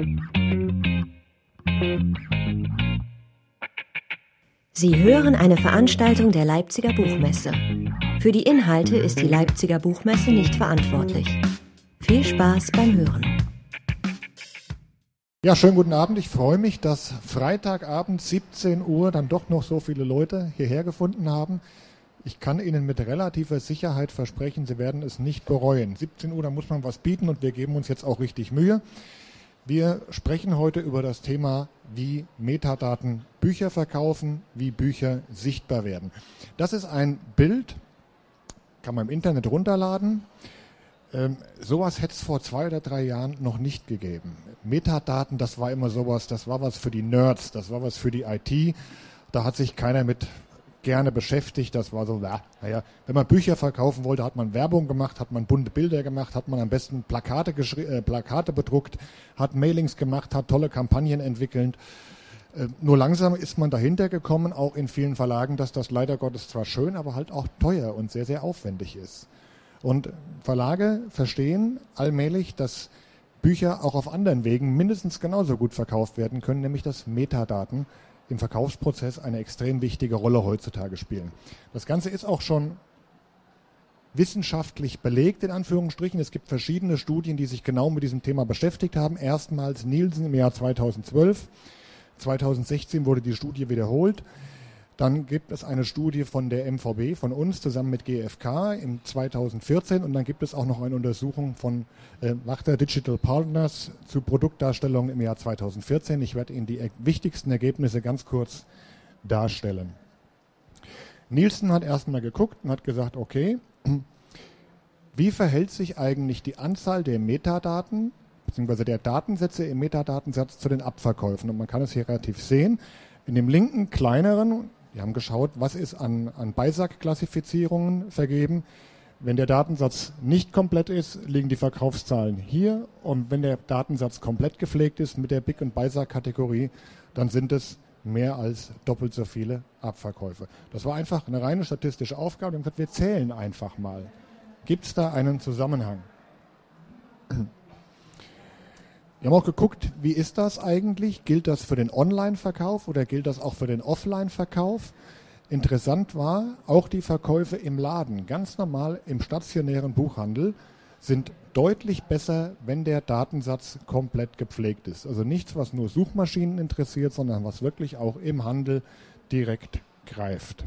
Sie hören eine Veranstaltung der Leipziger Buchmesse. Für die Inhalte ist die Leipziger Buchmesse nicht verantwortlich. Viel Spaß beim Hören. Ja, schönen guten Abend. Ich freue mich, dass Freitagabend 17 Uhr dann doch noch so viele Leute hierher gefunden haben. Ich kann Ihnen mit relativer Sicherheit versprechen, Sie werden es nicht bereuen. 17 Uhr, da muss man was bieten und wir geben uns jetzt auch richtig Mühe. Wir sprechen heute über das Thema, wie Metadaten Bücher verkaufen, wie Bücher sichtbar werden. Das ist ein Bild, kann man im Internet runterladen. Sowas hätte es vor 2 oder 3 Jahren noch nicht gegeben. Metadaten, das war immer sowas, das war was für die Nerds, das war was für die IT. Da hat sich keiner mit gerne beschäftigt. Das war so, naja, wenn man Bücher verkaufen wollte, hat man Werbung gemacht, hat man bunte Bilder gemacht, hat man am besten Plakate bedruckt, hat Mailings gemacht, hat tolle Kampagnen entwickelt. Nur langsam ist man dahinter gekommen, auch in vielen Verlagen, dass das leider Gottes zwar schön, aber halt auch teuer und sehr, sehr aufwendig ist. Und Verlage verstehen allmählich, dass Bücher auch auf anderen Wegen mindestens genauso gut verkauft werden können, nämlich dass Metadaten im Verkaufsprozess eine extrem wichtige Rolle heutzutage spielen. Das Ganze ist auch schon wissenschaftlich belegt, in Anführungsstrichen. Es gibt verschiedene Studien, die sich genau mit diesem Thema beschäftigt haben. Erstmals Nielsen im Jahr 2012. 2016 wurde die Studie wiederholt. Dann gibt es eine Studie von der MVB, von uns, zusammen mit GfK im 2014. Und dann gibt es auch noch eine Untersuchung von Wachter Digital Partners zu Produktdarstellung im Jahr 2014. Ich werde Ihnen die wichtigsten Ergebnisse ganz kurz darstellen. Nielsen hat erstmal geguckt und hat gesagt, okay, wie verhält sich eigentlich die Anzahl der Metadaten bzw. der Datensätze im Metadatensatz zu den Abverkäufen? Und man kann es hier relativ sehen. In dem linken, kleineren, wir haben geschaut, was ist an BISAC-Klassifizierungen vergeben. Wenn der Datensatz nicht komplett ist, liegen die Verkaufszahlen hier. Und wenn der Datensatz komplett gepflegt ist mit der BIC- und BISAC-Kategorie, dann sind es mehr als doppelt so viele Abverkäufe. Das war einfach eine reine statistische Aufgabe. Wir haben gesagt, wir zählen einfach mal. Gibt es da einen Zusammenhang? Wir haben auch geguckt, wie ist das eigentlich? Gilt das für den Online-Verkauf oder gilt das auch für den Offline-Verkauf? Interessant war, auch die Verkäufe im Laden, ganz normal im stationären Buchhandel, sind deutlich besser, wenn der Datensatz komplett gepflegt ist. Also nichts, was nur Suchmaschinen interessiert, sondern was wirklich auch im Handel direkt greift.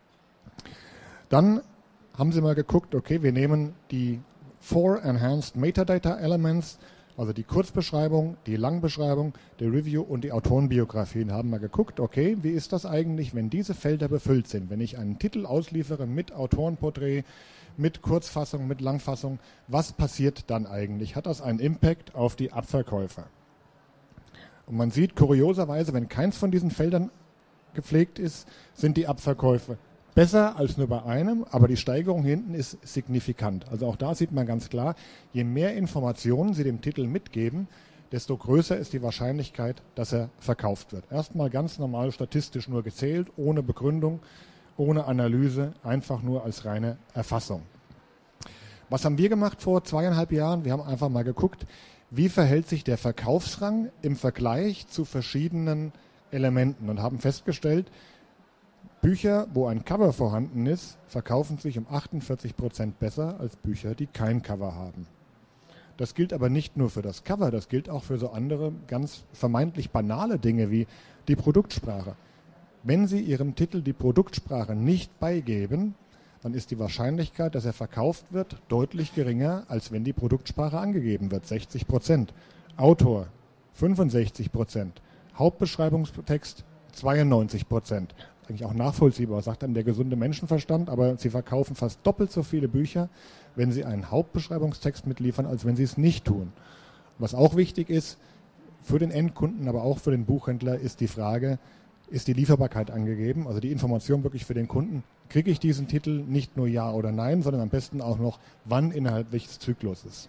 Dann haben sie mal geguckt, okay, wir nehmen die 4 Enhanced Metadata Elements, also die Kurzbeschreibung, die Langbeschreibung, die Review und die Autorenbiografien, haben mal geguckt, okay, wie ist das eigentlich, wenn diese Felder befüllt sind? Wenn ich einen Titel ausliefere mit Autorenporträt, mit Kurzfassung, mit Langfassung, was passiert dann eigentlich? Hat das einen Impact auf die Abverkäufer? Und man sieht kurioserweise, wenn keins von diesen Feldern gepflegt ist, sind die Abverkäufe besser als nur bei einem, aber die Steigerung hinten ist signifikant. Also auch da sieht man ganz klar, je mehr Informationen Sie dem Titel mitgeben, desto größer ist die Wahrscheinlichkeit, dass er verkauft wird. Erstmal ganz normal statistisch nur gezählt, ohne Begründung, ohne Analyse, einfach nur als reine Erfassung. Was haben wir gemacht vor 2,5 Jahren? Wir haben einfach mal geguckt, wie verhält sich der Verkaufsrang im Vergleich zu verschiedenen Elementen und haben festgestellt, Bücher, wo ein Cover vorhanden ist, verkaufen sich um 48% besser als Bücher, die kein Cover haben. Das gilt aber nicht nur für das Cover, das gilt auch für so andere ganz vermeintlich banale Dinge wie die Produktsprache. Wenn Sie Ihrem Titel die Produktsprache nicht beigeben, dann ist die Wahrscheinlichkeit, dass er verkauft wird, deutlich geringer, als wenn die Produktsprache angegeben wird, 60%. Autor 65%, Hauptbeschreibungstext 92%. Eigentlich auch nachvollziehbar, sagt dann der gesunde Menschenverstand, aber Sie verkaufen fast doppelt so viele Bücher, wenn Sie einen Hauptbeschreibungstext mitliefern, als wenn Sie es nicht tun. Was auch wichtig ist, für den Endkunden, aber auch für den Buchhändler, ist die Frage, ist die Lieferbarkeit angegeben, also die Information wirklich für den Kunden, kriege ich diesen Titel nicht nur ja oder nein, sondern am besten auch noch, wann innerhalb welches Zykluses.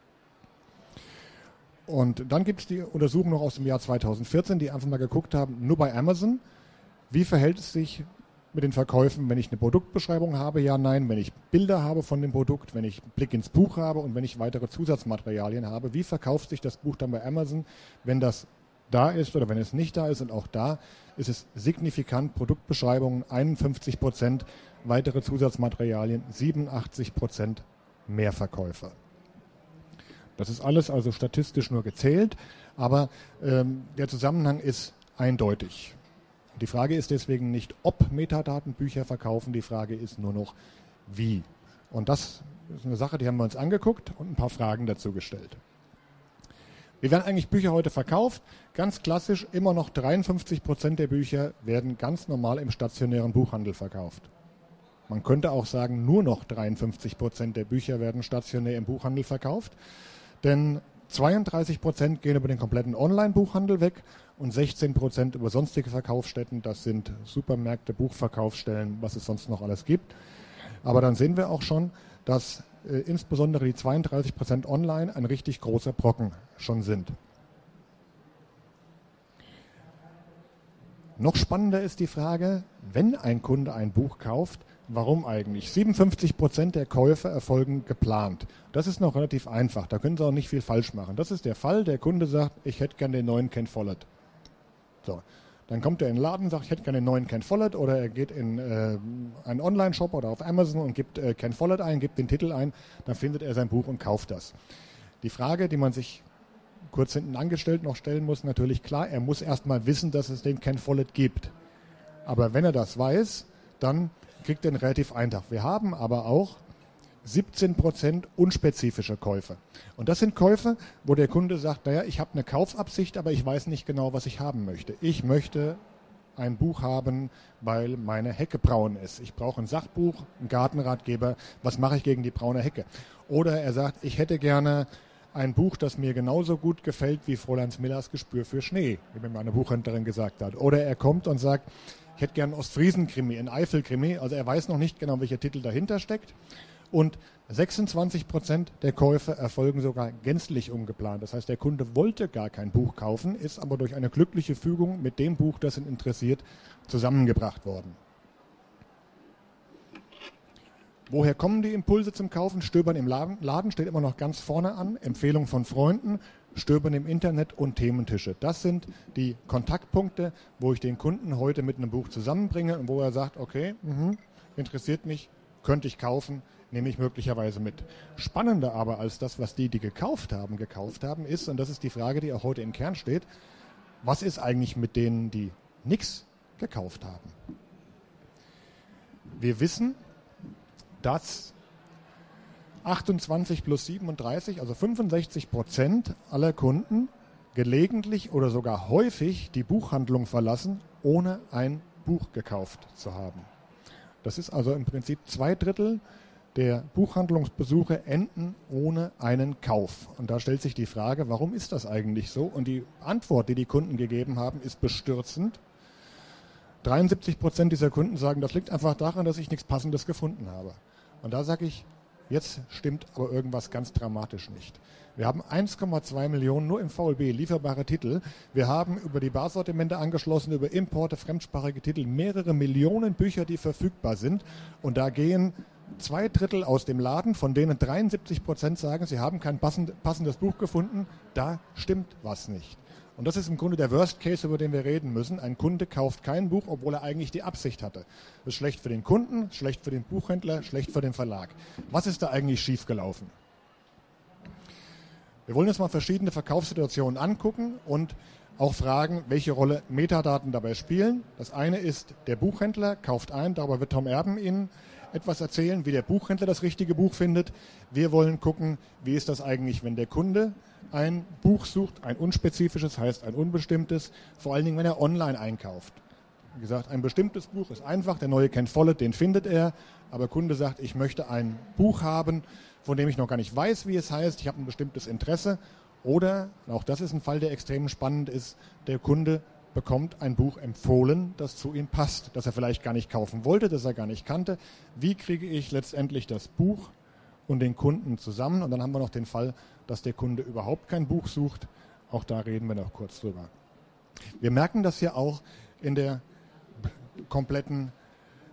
Und dann gibt es die Untersuchung noch aus dem Jahr 2014, die einfach mal geguckt haben, nur bei Amazon, wie verhält es sich mit den Verkäufen, wenn ich eine Produktbeschreibung habe, ja, nein, wenn ich Bilder habe von dem Produkt, wenn ich einen Blick ins Buch habe und wenn ich weitere Zusatzmaterialien habe. Wie verkauft sich das Buch dann bei Amazon, wenn das da ist oder wenn es nicht da ist? Und auch da ist es signifikant, Produktbeschreibungen 51%, weitere Zusatzmaterialien 87% mehr Verkäufer. Das ist alles also statistisch nur gezählt, aber der Zusammenhang ist eindeutig. Die Frage ist deswegen nicht, ob Metadatenbücher verkaufen, die Frage ist nur noch, wie. Und das ist eine Sache, die haben wir uns angeguckt und ein paar Fragen dazu gestellt. Wie werden eigentlich Bücher heute verkauft? Ganz klassisch, immer noch 53% der Bücher werden ganz normal im stationären Buchhandel verkauft. Man könnte auch sagen, nur noch 53% der Bücher werden stationär im Buchhandel verkauft, denn 32% gehen über den kompletten Online-Buchhandel weg und 16% über sonstige Verkaufsstätten. Das sind Supermärkte, Buchverkaufsstellen, was es sonst noch alles gibt. Aber dann sehen wir auch schon, dass insbesondere die 32% online ein richtig großer Brocken schon sind. Noch spannender ist die Frage, wenn ein Kunde ein Buch kauft, warum eigentlich? 57% der Käufe erfolgen geplant. Das ist noch relativ einfach, da können Sie auch nicht viel falsch machen. Das ist der Fall, der Kunde sagt, ich hätte gerne den neuen Ken Follett. So, dann kommt er in den Laden und sagt, ich hätte gerne den neuen Ken Follett, oder er geht in einen Online-Shop oder auf Amazon und gibt Ken Follett ein, gibt den Titel ein, dann findet er sein Buch und kauft das. Die Frage, die man sich kurz hinten angestellt noch stellen muss, natürlich klar, er muss erstmal wissen, dass es den Ken Follett gibt. Aber wenn er das weiß, dann kriegt er ihn relativ einfach. Wir haben aber auch 17% unspezifische Käufe. Und das sind Käufe, wo der Kunde sagt, naja, ich habe eine Kaufabsicht, aber ich weiß nicht genau, was ich haben möchte. Ich möchte ein Buch haben, weil meine Hecke braun ist. Ich brauche ein Sachbuch, einen Gartenratgeber, was mache ich gegen die braune Hecke? Oder er sagt, ich hätte gerne ein Buch, das mir genauso gut gefällt wie Fräulein Millers Gespür für Schnee, wie mir meine Buchhändlerin gesagt hat. Oder er kommt und sagt, ich hätte gerne einen Ostfriesen-Krimi, einen Eifel-Krimi. Also er weiß noch nicht genau, welcher Titel dahinter steckt. Und 26% der Käufe erfolgen sogar gänzlich ungeplant. Das heißt, der Kunde wollte gar kein Buch kaufen, ist aber durch eine glückliche Fügung mit dem Buch, das ihn interessiert, zusammengebracht worden. Woher kommen die Impulse zum Kaufen? Stöbern im Laden steht immer noch ganz vorne an. Empfehlung von Freunden, Stöbern im Internet und Thementische. Das sind die Kontaktpunkte, wo ich den Kunden heute mit einem Buch zusammenbringe und wo er sagt, okay, interessiert mich, könnte ich kaufen, nehme ich möglicherweise mit. Spannender aber als das, was die gekauft haben, ist, und das ist die Frage, die auch heute im Kern steht, was ist eigentlich mit denen, die nichts gekauft haben? Wir wissen, dass 28 plus 37, also 65% aller Kunden gelegentlich oder sogar häufig die Buchhandlung verlassen, ohne ein Buch gekauft zu haben. Das ist also im Prinzip 2/3 der Buchhandlungsbesuche enden ohne einen Kauf. Und da stellt sich die Frage, warum ist das eigentlich so? Und die Antwort, die die Kunden gegeben haben, ist bestürzend. 73% dieser Kunden sagen, das liegt einfach daran, dass ich nichts Passendes gefunden habe. Und da sage ich, jetzt stimmt aber irgendwas ganz dramatisch nicht. Wir haben 1,2 Millionen nur im VLB lieferbare Titel. Wir haben über die Barsortimente angeschlossen, über Importe, fremdsprachige Titel, mehrere Millionen Bücher, die verfügbar sind. Und da gehen 2/3 aus dem Laden, von denen 73% sagen, sie haben kein passendes Buch gefunden. Da stimmt was nicht. Und das ist im Grunde der Worst Case, über den wir reden müssen. Ein Kunde kauft kein Buch, obwohl er eigentlich die Absicht hatte. Das ist schlecht für den Kunden, schlecht für den Buchhändler, schlecht für den Verlag. Was ist da eigentlich schiefgelaufen? Wir wollen uns mal verschiedene Verkaufssituationen angucken und auch fragen, welche Rolle Metadaten dabei spielen. Das eine ist, der Buchhändler kauft ein, darüber wird Tom Erben Ihnen etwas erzählen, wie der Buchhändler das richtige Buch findet. Wir wollen gucken, wie ist das eigentlich, wenn der Kunde ein Buch sucht, ein unspezifisches, heißt ein unbestimmtes, vor allen Dingen, wenn er online einkauft. Wie gesagt, ein bestimmtes Buch ist einfach, der neue Ken Follett, den findet er, aber Kunde sagt, ich möchte ein Buch haben, von dem ich noch gar nicht weiß, wie es heißt, ich habe ein bestimmtes Interesse. Oder, auch das ist ein Fall, der extrem spannend ist, der Kunde bekommt ein Buch empfohlen, das zu ihm passt, das er vielleicht gar nicht kaufen wollte, das er gar nicht kannte. Wie kriege ich letztendlich das Buch und den Kunden zusammen? Und dann haben wir noch den Fall, dass der Kunde überhaupt kein Buch sucht. Auch da reden wir noch kurz drüber. Wir merken das ja auch in der kompletten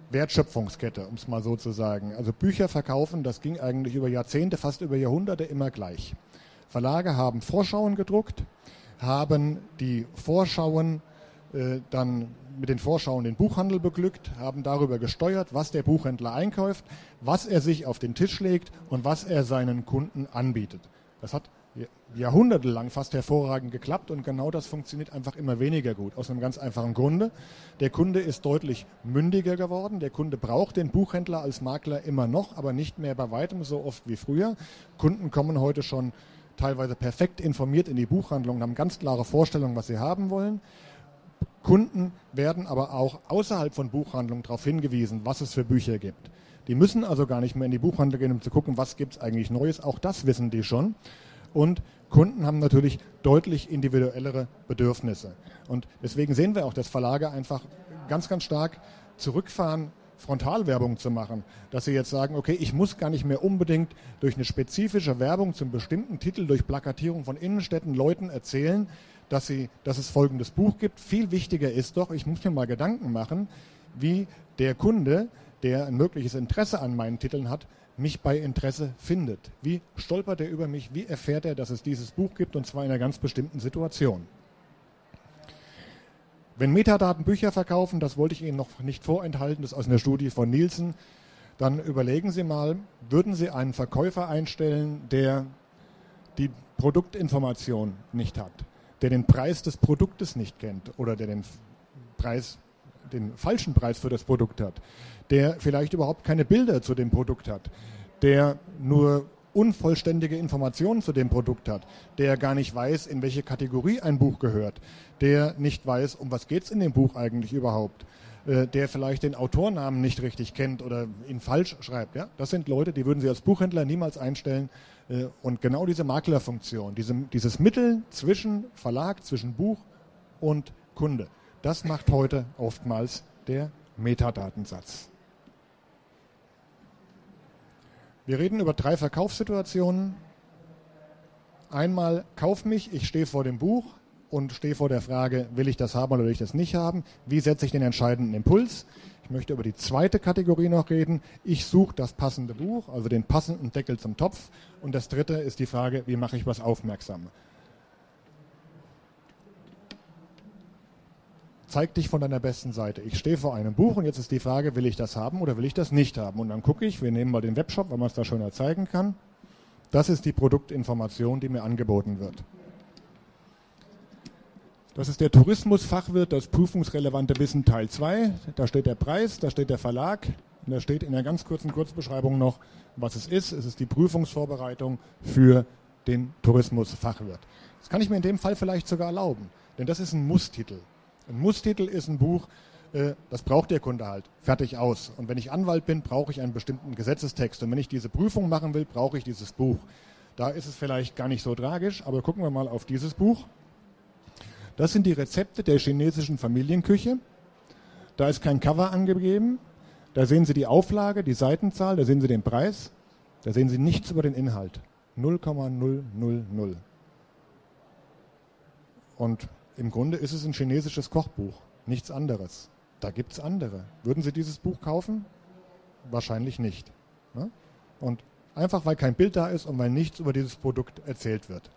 Wertschöpfungskette, um es mal so zu sagen. Also Bücher verkaufen, das ging eigentlich über Jahrzehnte, fast über Jahrhunderte immer gleich. Verlage haben Vorschauen gedruckt, haben die Vorschauen dann mit den Vorschauen den Buchhandel beglückt, haben darüber gesteuert, was der Buchhändler einkauft, was er sich auf den Tisch legt und was er seinen Kunden anbietet. Das hat jahrhundertelang fast hervorragend geklappt und genau das funktioniert einfach immer weniger gut. Aus einem ganz einfachen Grunde. Der Kunde ist deutlich mündiger geworden. Der Kunde braucht den Buchhändler als Makler immer noch, aber nicht mehr bei weitem so oft wie früher. Kunden kommen heute schon teilweise perfekt informiert in die Buchhandlung und haben ganz klare Vorstellungen, was sie haben wollen. Kunden werden aber auch außerhalb von Buchhandlungen darauf hingewiesen, was es für Bücher gibt. Die müssen also gar nicht mehr in die Buchhandlung gehen, um zu gucken, was gibt es eigentlich Neues. Auch das wissen die schon. Und Kunden haben natürlich deutlich individuellere Bedürfnisse. Und deswegen sehen wir auch, dass Verlage einfach ganz, ganz stark zurückfahren, Frontalwerbung zu machen. Dass sie jetzt sagen, okay, ich muss gar nicht mehr unbedingt durch eine spezifische Werbung zum bestimmten Titel, durch Plakatierung von Innenstädten Leuten erzählen, dass es folgendes Buch gibt. Viel wichtiger ist doch, ich muss mir mal Gedanken machen, wie der Kunde, der ein mögliches Interesse an meinen Titeln hat, mich bei Interesse findet. Wie stolpert er über mich? Wie erfährt er, dass es dieses Buch gibt, und zwar in einer ganz bestimmten Situation? Wenn Metadaten Bücher verkaufen, das wollte ich Ihnen noch nicht vorenthalten, das ist aus einer Studie von Nielsen, dann überlegen Sie mal, würden Sie einen Verkäufer einstellen, der die Produktinformation nicht hat, der den Preis des Produktes nicht kennt oder der den falschen Preis für das Produkt hat, der vielleicht überhaupt keine Bilder zu dem Produkt hat, der nur unvollständige Informationen zu dem Produkt hat, der gar nicht weiß, in welche Kategorie ein Buch gehört, der nicht weiß, um was geht es in dem Buch eigentlich überhaupt, der vielleicht den Autornamen nicht richtig kennt oder ihn falsch schreibt. Ja? Das sind Leute, die würden Sie als Buchhändler niemals einstellen. Und genau diese Maklerfunktion, dieses Mittel zwischen Verlag, zwischen Buch und Kunde, das macht heute oftmals der Metadatensatz. Wir reden über 3 Verkaufssituationen. Einmal kauf mich, ich stehe vor dem Buch und stehe vor der Frage, will ich das haben oder will ich das nicht haben? Wie setze ich den entscheidenden Impuls? Ich möchte über die zweite Kategorie noch reden. Ich suche das passende Buch, also den passenden Deckel zum Topf. Und das dritte ist die Frage, wie mache ich was aufmerksam? Zeig dich von deiner besten Seite. Ich stehe vor einem Buch und jetzt ist die Frage, will ich das haben oder will ich das nicht haben? Und dann gucke ich, wir nehmen mal den Webshop, weil man es da schöner zeigen kann. Das ist die Produktinformation, die mir angeboten wird. Das ist der Tourismusfachwirt, das prüfungsrelevante Wissen Teil 2. Da steht der Preis, da steht der Verlag und da steht in einer ganz kurzen Kurzbeschreibung noch, was es ist. Es ist die Prüfungsvorbereitung für den Tourismusfachwirt. Das kann ich mir in dem Fall vielleicht sogar erlauben, denn das ist ein Musstitel. Ein Musstitel ist ein Buch, das braucht der Kunde halt, fertig aus. Und wenn ich Anwalt bin, brauche ich einen bestimmten Gesetzestext. Und wenn ich diese Prüfung machen will, brauche ich dieses Buch. Da ist es vielleicht gar nicht so tragisch, aber gucken wir mal auf dieses Buch. Das sind die Rezepte der chinesischen Familienküche. Da ist kein Cover angegeben. Da sehen Sie die Auflage, die Seitenzahl, da sehen Sie den Preis. Da sehen Sie nichts über den Inhalt. 0,000. Und im Grunde ist es ein chinesisches Kochbuch, nichts anderes. Da gibt es andere. Würden Sie dieses Buch kaufen? Wahrscheinlich nicht. Ne? Und einfach, weil kein Bild da ist und weil nichts über dieses Produkt erzählt wird.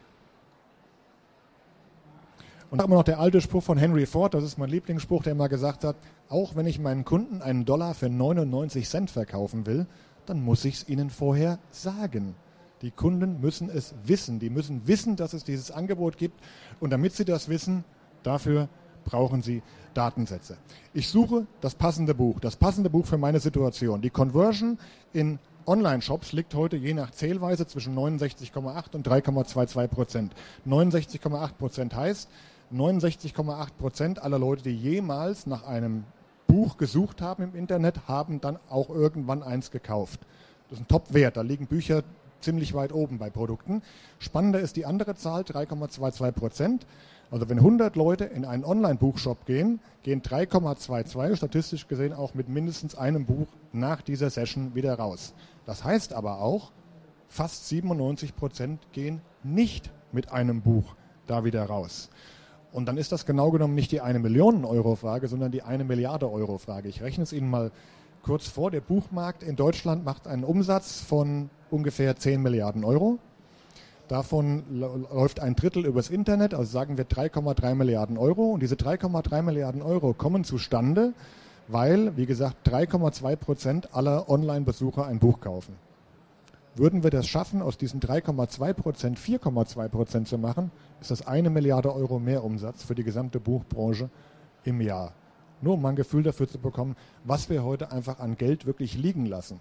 Und dann immer noch der alte Spruch von Henry Ford, das ist mein Lieblingsspruch, der immer gesagt hat, auch wenn ich meinen Kunden einen $1 für 99 Cent verkaufen will, dann muss ich es ihnen vorher sagen. Die Kunden müssen es wissen. Die müssen wissen, dass es dieses Angebot gibt. Und damit sie das wissen, dafür brauchen sie Datensätze. Ich suche das passende Buch für meine Situation. Die Conversion in Online-Shops liegt heute je nach Zählweise zwischen 69,8 und 3,22%. 69,8% heißt, 69,8% aller Leute, die jemals nach einem Buch gesucht haben im Internet, haben dann auch irgendwann eins gekauft. Das ist ein Top-Wert. Da liegen Bücher ziemlich weit oben bei Produkten. Spannender ist die andere Zahl, 3,22%. Also wenn 100 Leute in einen Online-Buchshop gehen 3,22 statistisch gesehen auch mit mindestens einem Buch nach dieser Session wieder raus. Das heißt aber auch, fast 97% gehen nicht mit einem Buch da wieder raus. Und dann ist das genau genommen nicht die 1 Million Euro Frage, sondern die 1 Milliarde Euro Frage. Ich rechne es Ihnen mal kurz vor. Der Buchmarkt in Deutschland macht einen Umsatz von ungefähr 10 Milliarden Euro. Davon läuft ein Drittel übers Internet, also sagen wir 3,3 Milliarden Euro. Und diese 3,3 Milliarden Euro kommen zustande, weil, wie gesagt, 3,2% aller Online-Besucher ein Buch kaufen. Würden wir das schaffen, aus diesen 3,2% 4,2% zu machen, ist das 1 Milliarde Euro mehr Umsatz für die gesamte Buchbranche im Jahr. Nur um mal ein Gefühl dafür zu bekommen, was wir heute einfach an Geld wirklich liegen lassen.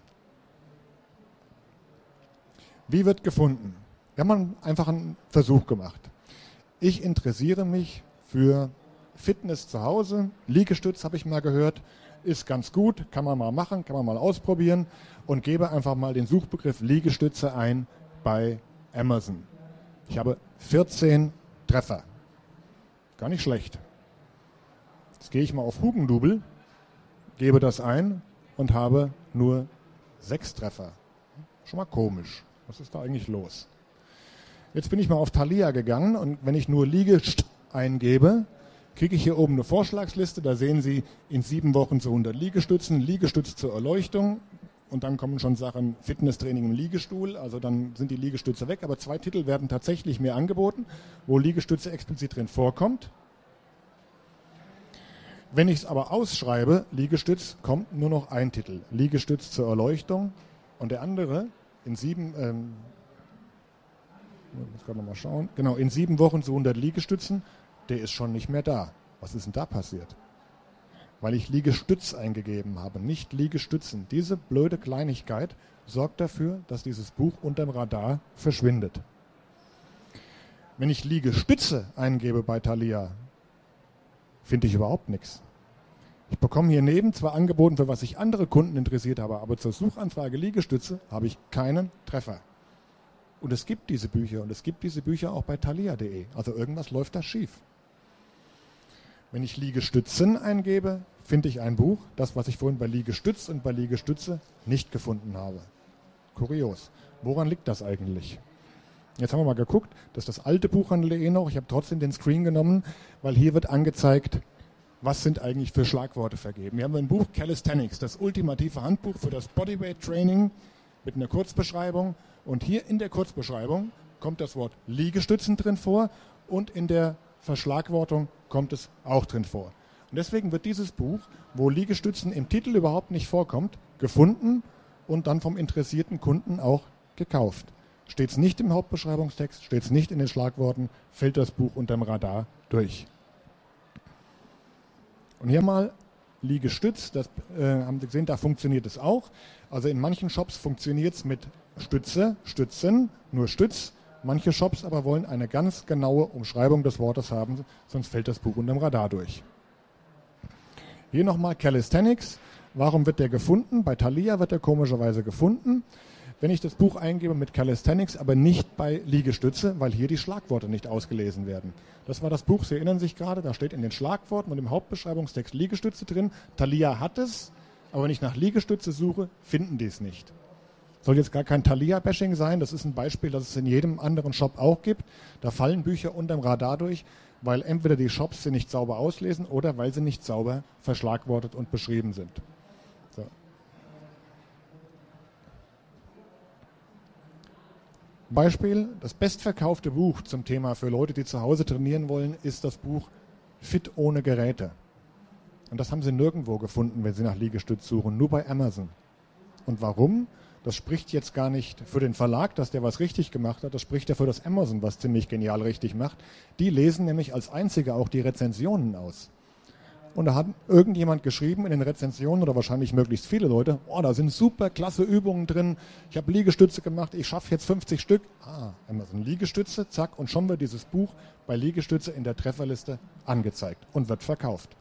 Wie wird gefunden? Wir haben einfach einen Versuch gemacht. Ich interessiere mich für Fitness zu Hause. Liegestütz habe ich mal gehört, ist ganz gut, kann man mal machen, kann man mal ausprobieren und gebe einfach mal den Suchbegriff Liegestütze ein bei Amazon. Ich habe 14 Treffer. Gar nicht schlecht. Jetzt gehe ich mal auf Hugendubel, gebe das ein und habe nur 6 Treffer. Schon mal komisch. Was ist da eigentlich los? Jetzt bin ich mal auf Thalia gegangen und wenn ich nur Liegestütz eingebe, kriege ich hier oben eine Vorschlagsliste. Da sehen Sie in 7 Wochen zu 100 Liegestützen, Liegestütz zur Erleuchtung und dann kommen schon Sachen Fitnesstraining im Liegestuhl. Also dann sind die Liegestütze weg. Aber 2 Titel werden tatsächlich mir angeboten, wo Liegestütze explizit drin vorkommt. Wenn ich es aber ausschreibe, Liegestütz, kommt nur noch ein Titel. Liegestütz zur Erleuchtung und der andere in 7 jetzt können wir mal schauen. Genau, in 7 Wochen zu 100 Liegestützen, der ist schon nicht mehr da. Was ist denn da passiert? Weil ich Liegestütz eingegeben habe, nicht Liegestützen. Diese blöde Kleinigkeit sorgt dafür, dass dieses Buch unterm Radar verschwindet. Wenn ich Liegestütze eingebe bei Thalia, finde ich überhaupt nichts. Ich bekomme hier neben zwar angeboten, für was sich andere Kunden interessiert habe, aber zur Suchanfrage Liegestütze habe ich keinen Treffer. Und es gibt diese Bücher und es gibt diese Bücher auch bei thalia.de. Also irgendwas läuft da schief. Wenn ich Liegestützen eingebe, finde ich ein Buch, das, was ich vorhin bei Liegestütz und bei Liegestütze nicht gefunden habe. Kurios. Woran liegt das eigentlich? Jetzt haben wir mal geguckt, das ist das alte Buchhandel.de noch. Ich habe trotzdem den Screen genommen, weil hier wird angezeigt, was sind eigentlich für Schlagworte vergeben. Wir haben ein Buch Calisthenics, das ultimative Handbuch für das Bodyweight Training mit einer Kurzbeschreibung. Und hier in der Kurzbeschreibung kommt das Wort Liegestützen drin vor und in der Verschlagwortung kommt es auch drin vor. Und deswegen wird dieses Buch, wo Liegestützen im Titel überhaupt nicht vorkommt, gefunden und dann vom interessierten Kunden auch gekauft. Steht es nicht im Hauptbeschreibungstext, steht es nicht in den Schlagworten, fällt das Buch unterm Radar durch. Und hier mal Liegestütz, das haben Sie gesehen, da funktioniert es auch. Also in manchen Shops funktioniert es mit Stütze, Stützen, nur Stütz. Manche Shops aber wollen eine ganz genaue Umschreibung des Wortes haben, sonst fällt das Buch unterm Radar durch. Hier nochmal Calisthenics. Warum wird der gefunden? Bei Thalia wird er komischerweise gefunden. Wenn ich das Buch eingebe mit Calisthenics, aber nicht bei Liegestütze, weil hier die Schlagworte nicht ausgelesen werden. Das war das Buch, Sie erinnern sich gerade, da steht in den Schlagworten und im Hauptbeschreibungstext Liegestütze drin. Thalia hat es, aber wenn ich nach Liegestütze suche, finden die es nicht. Soll jetzt gar kein Thalia-Bashing sein, das ist ein Beispiel, das es in jedem anderen Shop auch gibt. Da fallen Bücher unterm Radar durch, weil entweder die Shops sie nicht sauber auslesen oder weil sie nicht sauber verschlagwortet und beschrieben sind. So. Beispiel, das bestverkaufte Buch zum Thema für Leute, die zu Hause trainieren wollen, ist das Buch Fit ohne Geräte. Und das haben Sie nirgendwo gefunden, wenn Sie nach Liegestütz suchen, nur bei Amazon. Und warum? Das spricht jetzt gar nicht für den Verlag, dass der was richtig gemacht hat, das spricht ja für das Amazon, was ziemlich genial richtig macht. Die lesen nämlich als einzige auch die Rezensionen aus. Und da hat irgendjemand geschrieben in den Rezensionen, oder wahrscheinlich möglichst viele Leute, oh, da sind super klasse Übungen drin, ich habe Liegestütze gemacht, ich schaffe jetzt 50 Stück. Amazon Liegestütze, zack, und schon wird dieses Buch bei Liegestütze in der Trefferliste angezeigt und wird verkauft.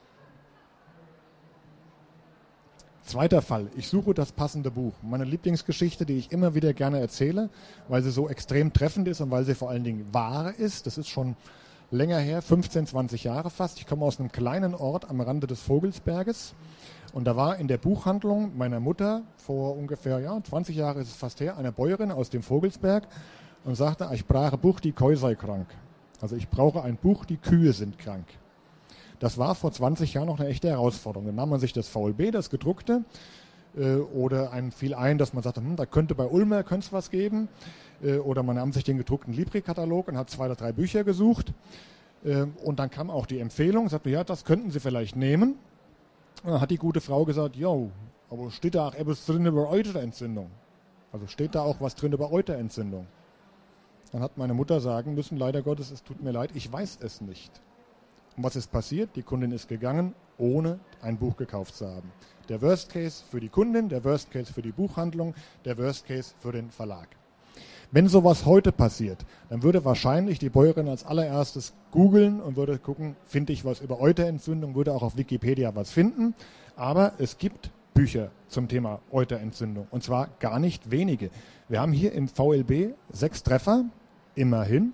Zweiter Fall, ich suche das passende Buch. Meine Lieblingsgeschichte, die ich immer wieder gerne erzähle, weil sie so extrem treffend ist und weil sie vor allen Dingen wahr ist. Das ist schon länger her, 15, 20 Jahre fast. Ich komme aus einem kleinen Ort am Rande des Vogelsberges und da war in der Buchhandlung meiner Mutter vor ungefähr 20 Jahre ist es fast her, eine Bäuerin aus dem Vogelsberg und sagte, ich brauche ein Buch, die Koi sei krank. Also ich brauche ein Buch, die Kühe sind krank. Das war vor 20 Jahren noch eine echte Herausforderung. Dann nahm man sich das VLB, das gedruckte, oder einem fiel ein, dass man sagte, da könnte bei Ulmer könnte was geben. Oder man nahm sich den gedruckten Libri-Katalog und hat 2 oder 3 Bücher gesucht. Und dann kam auch die Empfehlung, sagte, ja, das könnten Sie vielleicht nehmen. Und dann hat die gute Frau gesagt, jo, aber steht da auch etwas drin über Euterentzündung? Also steht da auch was drin über Euterentzündung? Dann hat meine Mutter sagen müssen, leider Gottes, es tut mir leid, ich weiß es nicht. Und was ist passiert? Die Kundin ist gegangen, ohne ein Buch gekauft zu haben. Der Worst Case für die Kundin, der Worst Case für die Buchhandlung, der Worst Case für den Verlag. Wenn sowas heute passiert, dann würde wahrscheinlich die Bäuerin als allererstes googeln und würde gucken, finde ich was über Euterentzündung, würde auch auf Wikipedia was finden. Aber es gibt Bücher zum Thema Euterentzündung und zwar gar nicht wenige. Wir haben hier im VLB 6 Treffer, immerhin.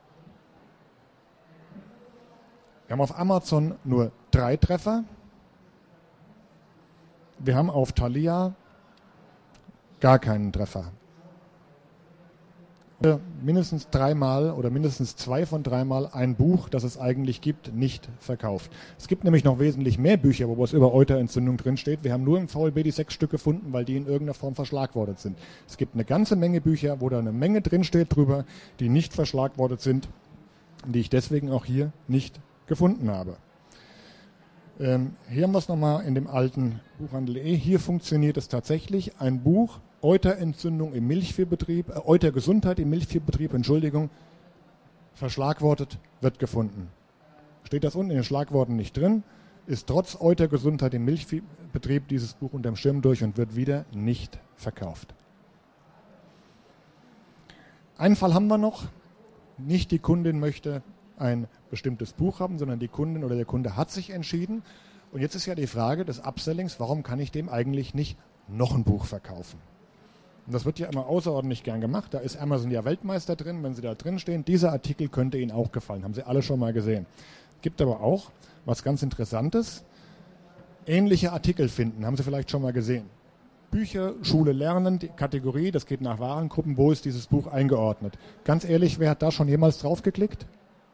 Wir haben auf Amazon nur 3 Treffer. Wir haben auf Thalia gar keinen Treffer. Mindestens 3-mal oder mindestens 2 von 3-mal ein Buch, das es eigentlich gibt, nicht verkauft. Es gibt nämlich noch wesentlich mehr Bücher, wo was über Euterentzündung drinsteht. Wir haben nur im VLB die 6 Stück gefunden, weil die in irgendeiner Form verschlagwortet sind. Es gibt eine ganze Menge Bücher, wo da eine Menge drinsteht drüber, die nicht verschlagwortet sind, die ich deswegen auch hier nicht gefunden habe. Hier haben wir es nochmal in dem alten Buchhandel.de. Hier funktioniert es tatsächlich. Ein Buch, Euterentzündung im Milchviehbetrieb, Eutergesundheit im Milchviehbetrieb, verschlagwortet, wird gefunden. Steht das unten in den Schlagworten nicht drin, ist trotz Eutergesundheit im Milchviehbetrieb dieses Buch unterm Schirm durch und wird wieder nicht verkauft. Einen Fall haben wir noch. Nicht die Kundin möchte ein bestimmtes Buch haben, sondern die Kundin oder der Kunde hat sich entschieden. Und jetzt ist ja die Frage des Upsellings, warum kann ich dem eigentlich nicht noch ein Buch verkaufen? Und das wird ja immer außerordentlich gern gemacht. Da ist Amazon ja Weltmeister drin, wenn Sie da drin stehen. Dieser Artikel könnte Ihnen auch gefallen, haben Sie alle schon mal gesehen. Gibt aber auch was ganz Interessantes. Ähnliche Artikel finden, haben Sie vielleicht schon mal gesehen. Bücher, Schule lernen, die Kategorie, das geht nach Warengruppen, wo ist dieses Buch eingeordnet? Ganz ehrlich, wer hat da schon jemals drauf geklickt?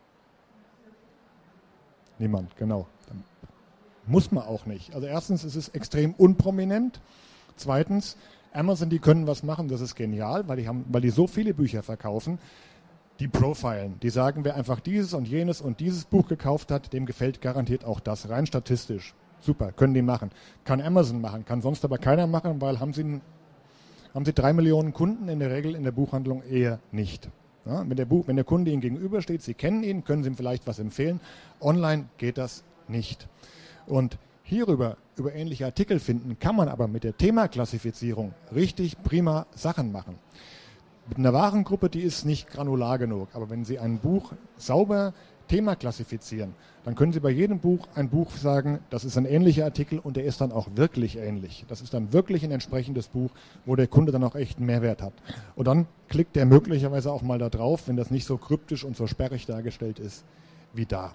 Niemand, genau. Muss man auch nicht. Also erstens ist es extrem unprominent. Zweitens, Amazon, die können was machen, das ist genial, weil die so viele Bücher verkaufen, die profilen. Die sagen, wer einfach dieses und dieses Buch gekauft hat, dem gefällt garantiert auch das, rein statistisch. Super, können die machen. Kann Amazon machen, kann sonst aber keiner machen, weil haben sie 3 Millionen Kunden in der Regel in der Buchhandlung eher nicht. Ja, wenn der Kunde Ihnen gegenübersteht, Sie kennen ihn, können Sie ihm vielleicht was empfehlen. Online geht das nicht. Und hierüber, über ähnliche Artikel finden, kann man aber mit der Themaklassifizierung richtig prima Sachen machen. Mit einer Warengruppe, die ist nicht granular genug. Aber wenn Sie ein Buch sauber Thema klassifizieren, dann können Sie bei jedem Buch ein Buch sagen, das ist ein ähnlicher Artikel und der ist dann auch wirklich ähnlich. Das ist dann wirklich ein entsprechendes Buch, wo der Kunde dann auch echt einen Mehrwert hat. Und dann klickt er möglicherweise auch mal da drauf, wenn das nicht so kryptisch und so sperrig dargestellt ist wie da.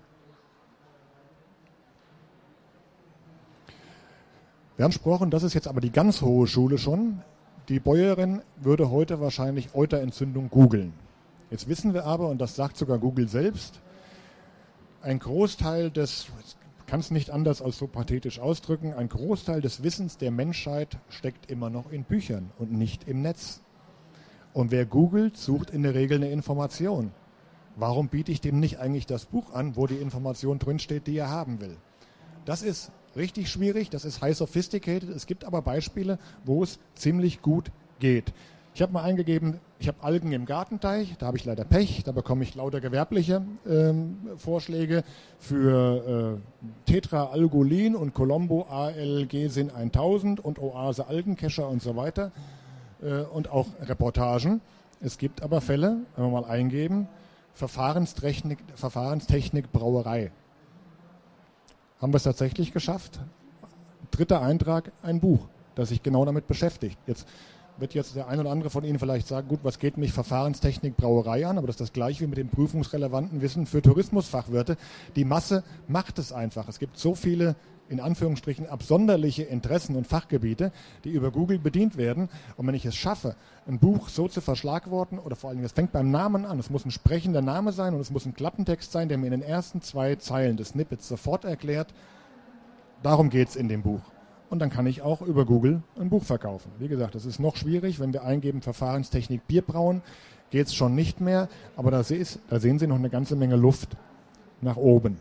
Wir haben gesprochen, das ist jetzt aber die ganz hohe Schule schon. Die Bäuerin würde heute wahrscheinlich Euterentzündung googeln. Jetzt wissen wir aber, und das sagt sogar Google selbst, ein Großteil des, ich kann es nicht anders als so pathetisch ausdrücken, ein Großteil des Wissens der Menschheit steckt immer noch in Büchern und nicht im Netz. Und wer googelt, sucht in der Regel eine Information. Warum biete ich dem nicht eigentlich das Buch an, wo die Information drinsteht, die er haben will? Das ist richtig schwierig, das ist high sophisticated. Es gibt aber Beispiele, wo es ziemlich gut geht. Ich habe mal eingegeben, ich habe Algen im Gartenteich, da habe ich leider Pech, da bekomme ich lauter gewerbliche Vorschläge für Tetraalgolin und Colombo ALG-Sin 1000 und Oase Algenkescher und so weiter und auch Reportagen. Es gibt aber Fälle, wenn wir mal eingeben, Verfahrenstechnik Brauerei. Haben wir es tatsächlich geschafft? 3. Eintrag, ein Buch, das sich genau damit beschäftigt. Jetzt wird jetzt der ein oder andere von Ihnen vielleicht sagen, gut, was geht mich Verfahrenstechnik Brauerei an, aber das ist das Gleiche wie mit dem prüfungsrelevanten Wissen für Tourismusfachwirte. Die Masse macht es einfach. Es gibt so viele, in Anführungsstrichen, absonderliche Interessen und Fachgebiete, die über Google bedient werden. Und wenn ich es schaffe, ein Buch so zu verschlagworten, oder vor allen Dingen, es fängt beim Namen an, es muss ein sprechender Name sein und es muss ein Klappentext sein, der mir in den ersten 2 Zeilen des Snippets sofort erklärt, darum geht es in dem Buch. Und dann kann ich auch über Google ein Buch verkaufen. Wie gesagt, das ist noch schwierig. Wenn wir eingeben Verfahrenstechnik Bierbrauen, geht es schon nicht mehr. Aber da sehen Sie noch eine ganze Menge Luft nach oben.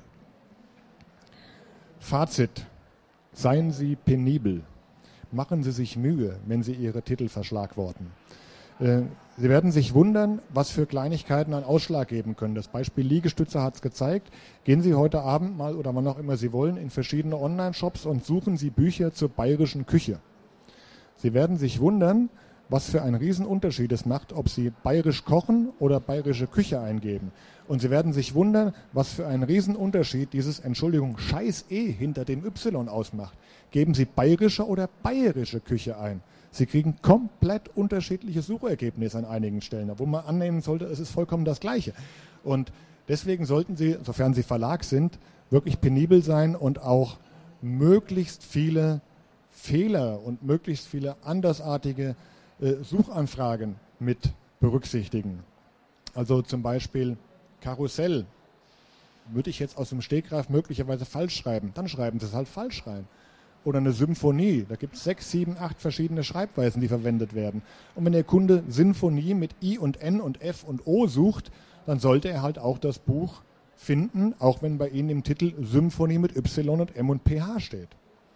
Fazit. Seien Sie penibel. Machen Sie sich Mühe, wenn Sie Ihre Titel verschlagworten. Sie werden sich wundern, was für Kleinigkeiten einen Ausschlag geben können. Das Beispiel Liegestütze hat es gezeigt. Gehen Sie heute Abend mal oder wann auch immer Sie wollen in verschiedene Online-Shops und suchen Sie Bücher zur bayerischen Küche. Sie werden sich wundern, was für einen Riesenunterschied es macht, ob Sie bayerisch kochen oder bayerische Küche eingeben. Und Sie werden sich wundern, was für einen Riesenunterschied dieses, Scheiß E hinter dem Y ausmacht. Geben Sie bayerische oder bayerische Küche ein. Sie kriegen komplett unterschiedliche Suchergebnisse an einigen Stellen, wo man annehmen sollte, es ist vollkommen das Gleiche. Und deswegen sollten Sie, sofern Sie Verlag sind, wirklich penibel sein und auch möglichst viele Fehler und möglichst viele andersartige Suchanfragen mit berücksichtigen. Also zum Beispiel Karussell würde ich jetzt aus dem Stegreif möglicherweise falsch schreiben. Dann schreiben Sie es halt falsch rein. Oder eine Symphonie, da gibt es 6, 7, 8 verschiedene Schreibweisen, die verwendet werden. Und wenn der Kunde Sinfonie mit I und N und F und O sucht, dann sollte er halt auch das Buch finden, auch wenn bei Ihnen im Titel Symphonie mit Y und M und PH steht.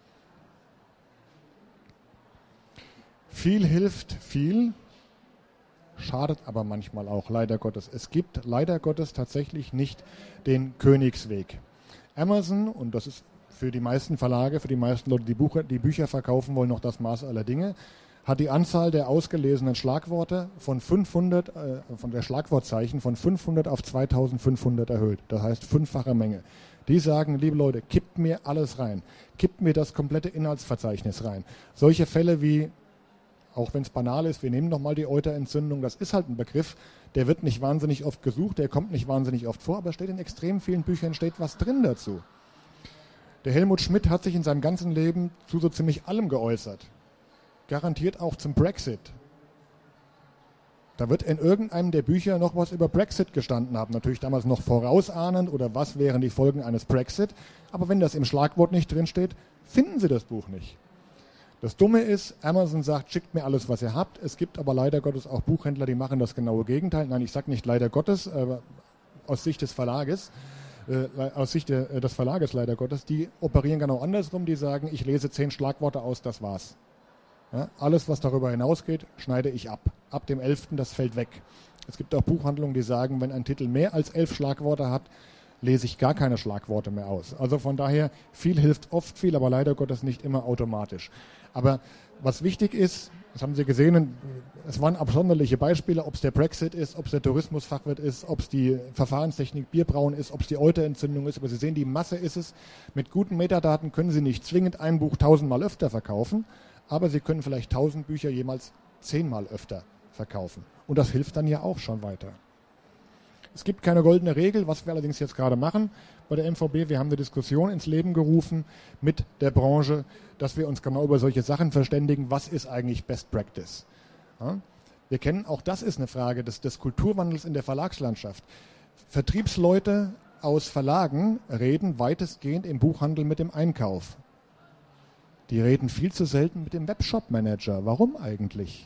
Viel hilft viel, schadet aber manchmal auch, leider Gottes. Es gibt leider Gottes tatsächlich nicht den Königsweg. Amazon, und das ist für die meisten Verlage, für die meisten Leute, die Bücher verkaufen wollen, noch das Maß aller Dinge, hat die Anzahl der ausgelesenen Schlagworte von 500, von der Schlagwortzeichen von 500 auf 2500 erhöht. Das heißt 5-fache Menge. Die sagen, liebe Leute, kippt mir alles rein. Kippt mir das komplette Inhaltsverzeichnis rein. Solche Fälle wie, auch wenn es banal ist, wir nehmen nochmal die Euterentzündung, das ist halt ein Begriff, der wird nicht wahnsinnig oft gesucht, der kommt nicht wahnsinnig oft vor, aber steht in extrem vielen Büchern, steht was drin dazu. Der Helmut Schmidt hat sich in seinem ganzen Leben zu so ziemlich allem geäußert. Garantiert auch zum Brexit. Da wird in irgendeinem der Bücher noch was über Brexit gestanden haben. Natürlich damals noch vorausahnend oder was wären die Folgen eines Brexit. Aber wenn das im Schlagwort nicht drinsteht, finden Sie das Buch nicht. Das Dumme ist, Amazon sagt, schickt mir alles, was ihr habt. Es gibt aber leider Gottes auch Buchhändler, die machen das genaue Gegenteil. Nein, ich sage nicht leider Gottes, aber aus Sicht des Verlages. Aus Sicht des Verlages leider Gottes, die operieren genau andersrum, die sagen, ich lese 10 Schlagworte aus, das war's. Ja, alles, was darüber hinausgeht, schneide ich ab. Ab dem 11. das fällt weg. Es gibt auch Buchhandlungen, die sagen, wenn ein Titel mehr als 11 Schlagworte hat, lese ich gar keine Schlagworte mehr aus. Also von daher, viel hilft oft viel, aber leider Gottes nicht immer automatisch. Aber was wichtig ist, das haben Sie gesehen, es waren absonderliche Beispiele, ob es der Brexit ist, ob es der Tourismusfachwirt ist, ob es die Verfahrenstechnik Bierbrauen ist, ob es die Euterentzündung ist. Aber Sie sehen, die Masse ist es. Mit guten Metadaten können Sie nicht zwingend ein Buch 1000-mal öfter verkaufen, aber Sie können vielleicht 1000 Bücher jemals 10-mal öfter verkaufen. Und das hilft dann ja auch schon weiter. Es gibt keine goldene Regel, was wir allerdings jetzt gerade machen bei der MVB. Wir haben eine Diskussion ins Leben gerufen mit der Branche, dass wir uns genau über solche Sachen verständigen. Was ist eigentlich Best Practice? Ja? Wir kennen, auch das ist eine Frage des Kulturwandels in der Verlagslandschaft. Vertriebsleute aus Verlagen reden weitestgehend im Buchhandel mit dem Einkauf. Die reden viel zu selten mit dem Webshop-Manager. Warum eigentlich?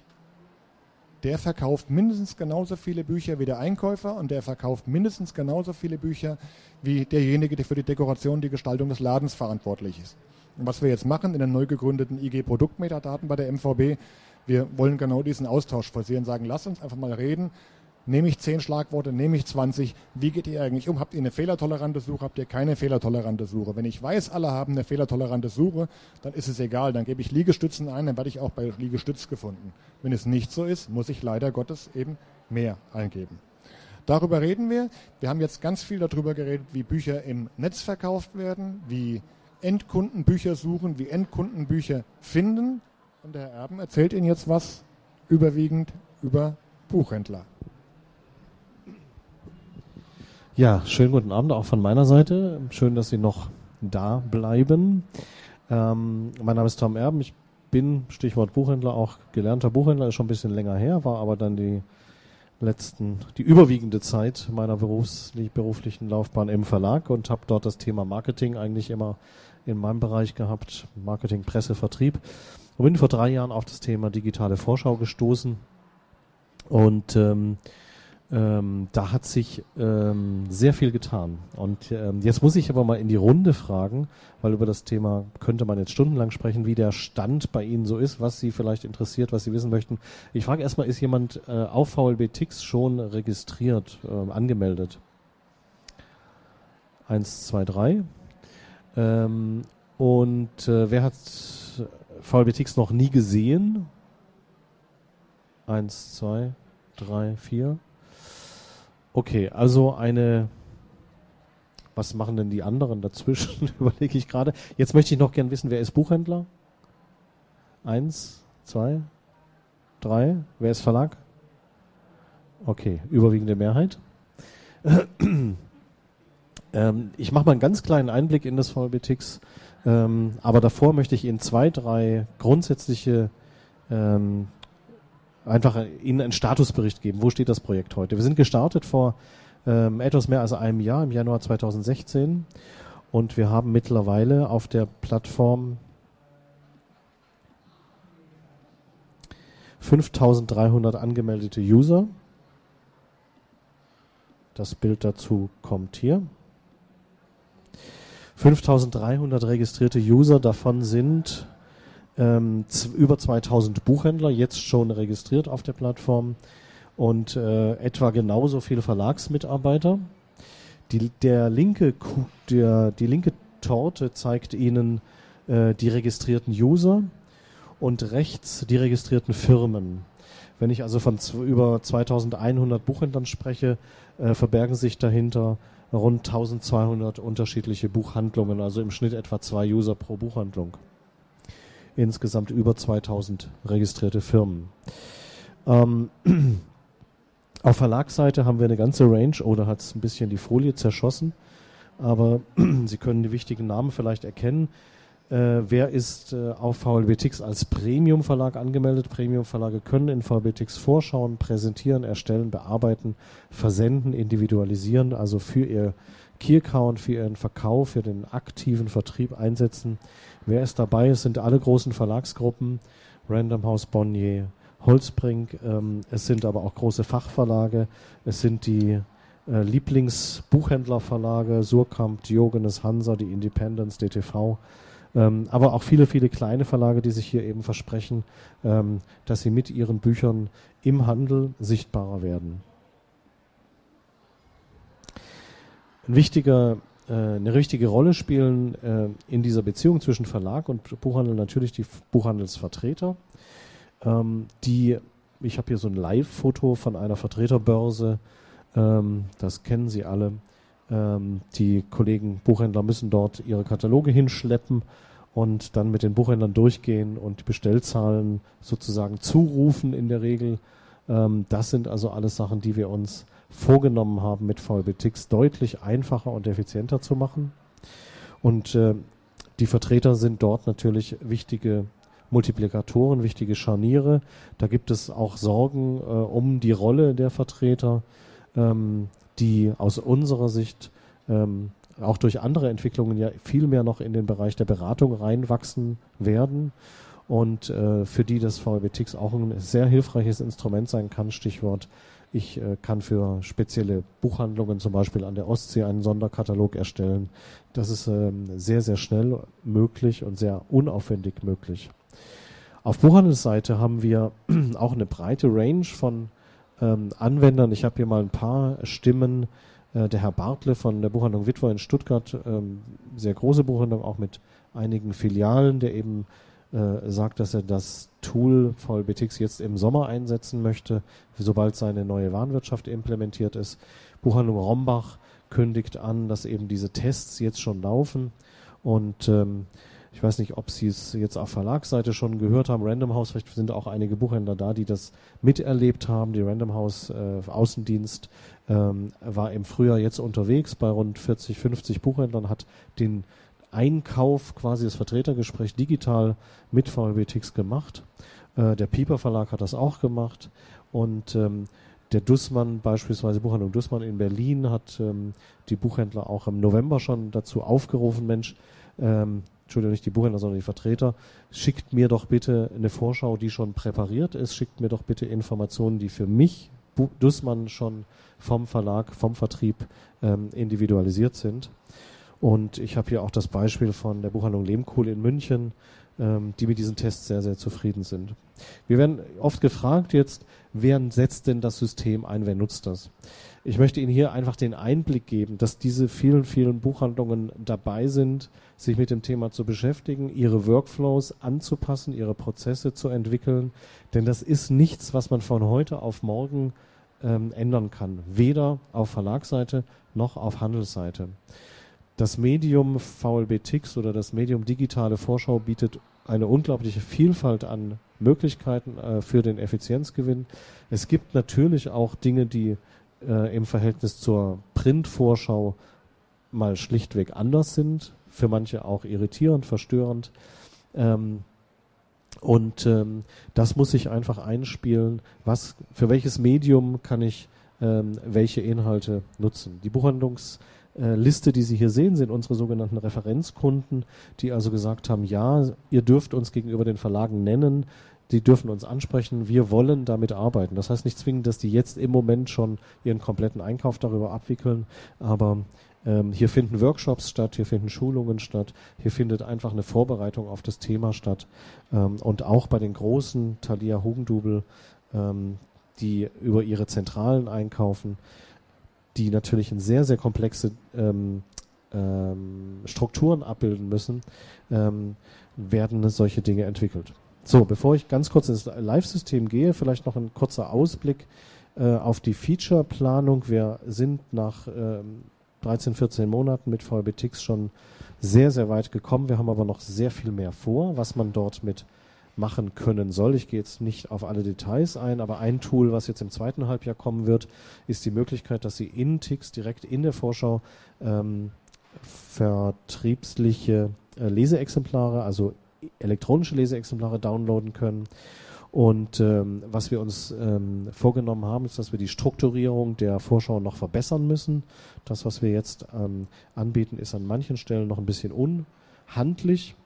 Der verkauft mindestens genauso viele Bücher wie der Einkäufer und der verkauft mindestens genauso viele Bücher wie derjenige, der für die Dekoration, die Gestaltung des Ladens verantwortlich ist. Und was wir jetzt machen in den neu gegründeten IG Produktmetadaten bei der MVB, wir wollen genau diesen Austausch forcieren, sagen, lasst uns einfach mal reden. Nehme ich 10 Schlagworte, nehme ich 20, wie geht ihr eigentlich um? Habt ihr eine fehlertolerante Suche, habt ihr keine fehlertolerante Suche? Wenn ich weiß, alle haben eine fehlertolerante Suche, dann ist es egal, dann gebe ich Liegestützen ein, dann werde ich auch bei Liegestütz gefunden. Wenn es nicht so ist, muss ich leider Gottes eben mehr eingeben. Darüber reden wir. Wir haben jetzt ganz viel darüber geredet, wie Bücher im Netz verkauft werden, wie Endkunden Bücher suchen, wie Endkunden Bücher finden. Und der Herr Erben erzählt Ihnen jetzt was überwiegend über Buchhändler. Ja, schönen guten Abend auch von meiner Seite. Schön, dass Sie noch da bleiben. Mein Name ist Tom Erben. Ich bin, Stichwort Buchhändler, auch gelernter Buchhändler, ist schon ein bisschen länger her, war aber dann die überwiegende Zeit meiner beruflichen Laufbahn im Verlag und habe dort das Thema Marketing eigentlich immer in meinem Bereich gehabt, Marketing, Presse, Vertrieb. Und bin vor 3 Jahren auf das Thema digitale Vorschau gestoßen und da hat sich sehr viel getan. Und jetzt muss ich aber mal in die Runde fragen, weil über das Thema könnte man jetzt stundenlang sprechen, wie der Stand bei Ihnen so ist, was Sie vielleicht interessiert, was Sie wissen möchten. Ich frage erstmal, ist jemand auf VLB-TIX schon registriert, angemeldet? 1, 2, 3. Wer hat VLB-TIX noch nie gesehen? 1, 2, 3, 4. Okay, also was machen denn die anderen dazwischen, überlege ich gerade. Jetzt möchte ich noch gern wissen, wer ist Buchhändler? 1, 2, 3. Wer ist Verlag? Okay, überwiegende Mehrheit. Ich mache mal einen ganz kleinen Einblick in das VLB-TIX, aber davor möchte ich Ihnen 2, 3 grundsätzliche einfach Ihnen einen Statusbericht geben. Wo steht das Projekt heute? Wir sind gestartet vor etwas mehr als einem Jahr, im Januar 2016. Und wir haben mittlerweile auf der Plattform 5.300 angemeldete User. Das Bild dazu kommt hier. 5.300 registrierte User, davon sind über 2.000 Buchhändler jetzt schon registriert auf der Plattform und etwa genauso viele Verlagsmitarbeiter. Die linke Torte zeigt Ihnen die registrierten User und rechts die registrierten Firmen. Wenn ich also von über 2.100 Buchhändlern spreche, verbergen sich dahinter rund 1.200 unterschiedliche Buchhandlungen, also im Schnitt etwa 2 User pro Buchhandlung. Insgesamt über 2.000 registrierte Firmen. Auf Verlagsseite haben wir eine ganze Range, da hat es ein bisschen die Folie zerschossen, aber Sie können die wichtigen Namen vielleicht erkennen. Wer ist auf VLB-TIX als Premium-Verlag angemeldet? Premium-Verlage können in VLB-TIX vorschauen, präsentieren, erstellen, bearbeiten, versenden, individualisieren, also für ihr Key-Account, für ihren Verkauf, für den aktiven Vertrieb einsetzen. Wer ist dabei? Es sind alle großen Verlagsgruppen, Random House, Bonnier, Holzbrink, es sind aber auch große Fachverlage, es sind die Lieblingsbuchhändlerverlage, Surkamp, Diogenes, Hansa, die Independence, DTV, aber auch viele, viele kleine Verlage, die sich hier eben versprechen, dass sie mit ihren Büchern im Handel sichtbarer werden. Eine wichtige Rolle spielen in dieser Beziehung zwischen Verlag und Buchhandel natürlich die Buchhandelsvertreter. Ich habe hier so ein Live-Foto von einer Vertreterbörse, das kennen Sie alle. Die Kollegen Buchhändler müssen dort ihre Kataloge hinschleppen und dann mit den Buchhändlern durchgehen und die Bestellzahlen sozusagen zurufen in der Regel. Das sind also alles Sachen, die wir uns vorgenommen haben, mit VLB-TIX deutlich einfacher und effizienter zu machen. Und die Vertreter sind dort natürlich wichtige Multiplikatoren, wichtige Scharniere. Da gibt es auch Sorgen um die Rolle der Vertreter, die aus unserer Sicht auch durch andere Entwicklungen ja viel mehr noch in den Bereich der Beratung reinwachsen werden und für die das VLB-TIX auch ein sehr hilfreiches Instrument sein kann. Stichwort, ich kann für spezielle Buchhandlungen zum Beispiel an der Ostsee einen Sonderkatalog erstellen. Das ist sehr, sehr schnell möglich und sehr unaufwendig möglich. Auf Buchhandelsseite haben wir auch eine breite Range von Anwendern. Ich habe hier mal ein paar Stimmen. Der Herr Bartle von der Buchhandlung Witwer in Stuttgart, sehr große Buchhandlung, auch mit einigen Filialen, der eben sagt, dass er das Tool VLB-TIX jetzt im Sommer einsetzen möchte, sobald seine neue Warenwirtschaft implementiert ist. Buchhandlung Rombach kündigt an, dass eben diese Tests jetzt schon laufen und Ich weiß nicht, ob Sie es jetzt auf Verlagsseite schon gehört haben. Random House, vielleicht sind auch einige Buchhändler da, die das miterlebt haben. Die Random House Außendienst war im Frühjahr jetzt unterwegs bei rund 40, 50 Buchhändlern, hat den Einkauf, quasi das Vertretergespräch digital mit VLB-TIX gemacht. Der Piper Verlag hat das auch gemacht und der Dussmann, beispielsweise Buchhandlung Dussmann in Berlin, hat die Buchhändler auch im November schon dazu aufgerufen, Mensch, Entschuldigung, nicht die Buchhändler, sondern die Vertreter, schickt mir doch bitte eine Vorschau, die schon präpariert ist, schickt mir doch bitte Informationen, die für mich, Dussmann, schon vom Verlag, vom Vertrieb individualisiert sind. Und ich habe hier auch das Beispiel von der Buchhandlung Lehmkuhl in München, die mit diesen Tests sehr, sehr zufrieden sind. Wir werden oft gefragt jetzt, wer setzt denn das System ein, wer nutzt das? Ich möchte Ihnen hier einfach den Einblick geben, dass diese vielen, vielen Buchhandlungen dabei sind, sich mit dem Thema zu beschäftigen, ihre Workflows anzupassen, ihre Prozesse zu entwickeln. Denn das ist nichts, was man von heute auf morgen ändern kann. Weder auf Verlagsseite noch auf Handelsseite. Das Medium VLB-TIX oder das Medium digitale Vorschau bietet eine unglaubliche Vielfalt an Möglichkeiten für den Effizienzgewinn. Es gibt natürlich auch Dinge, die im Verhältnis zur Printvorschau mal schlichtweg anders sind, für manche auch irritierend, verstörend. Das muss ich einfach einspielen, für welches Medium kann ich welche Inhalte nutzen. Die Buchhandlungsliste, die Sie hier sehen, sind unsere sogenannten Referenzkunden, die also gesagt haben, ja, ihr dürft uns gegenüber den Verlagen nennen, die dürfen uns ansprechen, wir wollen damit arbeiten. Das heißt nicht zwingend, dass die jetzt im Moment schon ihren kompletten Einkauf darüber abwickeln, aber hier finden Workshops statt, hier finden Schulungen statt, hier findet einfach eine Vorbereitung auf das Thema statt. Und auch bei den großen Thalia Hugendubel, die über ihre Zentralen einkaufen, die natürlich in sehr, sehr komplexe Strukturen abbilden müssen, werden solche Dinge entwickelt. So, bevor ich ganz kurz ins Live-System gehe, vielleicht noch ein kurzer Ausblick auf die Feature-Planung. Wir sind nach 13, 14 Monaten mit VLB-TIX schon sehr, sehr weit gekommen. Wir haben aber noch sehr viel mehr vor, was man dort mit machen können soll. Ich gehe jetzt nicht auf alle Details ein, aber ein Tool, was jetzt im zweiten Halbjahr kommen wird, ist die Möglichkeit, dass Sie in TIX direkt in der Vorschau vertriebsliche Leseexemplare, also elektronische Leseexemplare downloaden können. Und was wir uns vorgenommen haben, ist, dass wir die Strukturierung der Vorschau noch verbessern müssen. Das, was wir jetzt anbieten, ist an manchen Stellen noch ein bisschen unhandlich.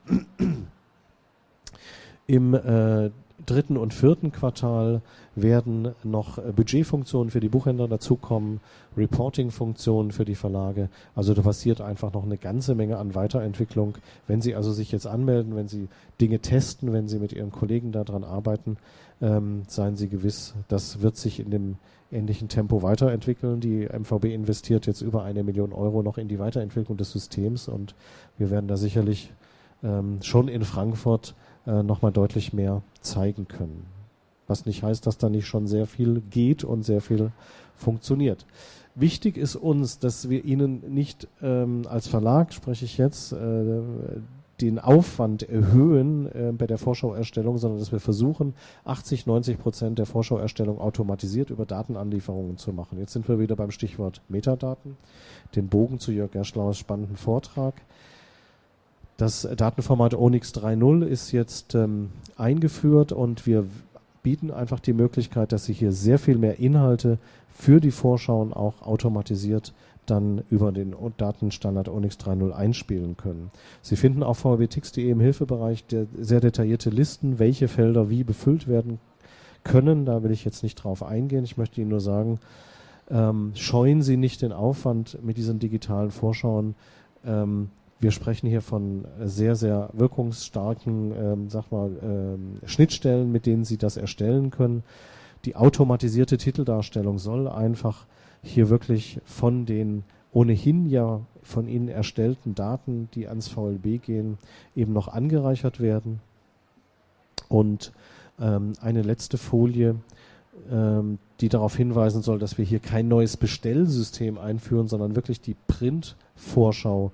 Im dritten und vierten Quartal werden noch Budgetfunktionen für die Buchhändler dazukommen, Reporting-Funktionen für die Verlage. Also da passiert einfach noch eine ganze Menge an Weiterentwicklung. Wenn Sie also sich jetzt anmelden, wenn Sie Dinge testen, wenn Sie mit Ihren Kollegen daran arbeiten, seien Sie gewiss, das wird sich in dem ähnlichen Tempo weiterentwickeln. Die MVB investiert jetzt über 1 Million Euro noch in die Weiterentwicklung des Systems und wir werden da sicherlich schon in Frankfurt nochmal deutlich mehr zeigen können. Was nicht heißt, dass da nicht schon sehr viel geht und sehr viel funktioniert. Wichtig ist uns, dass wir Ihnen nicht als Verlag, spreche ich jetzt, den Aufwand erhöhen bei der Vorschauerstellung, sondern dass wir versuchen, 80-90% der Vorschauerstellung automatisiert über Datenanlieferungen zu machen. Jetzt sind wir wieder beim Stichwort Metadaten, den Bogen zu Jörg Gerschlauers spannenden Vortrag. Das Datenformat Onyx 3.0 ist jetzt eingeführt und wir bieten einfach die Möglichkeit, dass Sie hier sehr viel mehr Inhalte für die Vorschauen auch automatisiert dann über den Datenstandard Onyx 3.0 einspielen können. Sie finden auf vlbtix.de im Hilfebereich sehr detaillierte Listen, welche Felder wie befüllt werden können. Da will ich jetzt nicht drauf eingehen. Ich möchte Ihnen nur sagen, scheuen Sie nicht den Aufwand mit diesen digitalen Vorschauen. Wir sprechen hier von sehr, sehr wirkungsstarken Schnittstellen, mit denen Sie das erstellen können. Die automatisierte Titeldarstellung soll einfach hier wirklich von den ohnehin ja von Ihnen erstellten Daten, die ans VLB gehen, eben noch angereichert werden. Und eine letzte Folie, die darauf hinweisen soll, dass wir hier kein neues Bestellsystem einführen, sondern wirklich die Printvorschau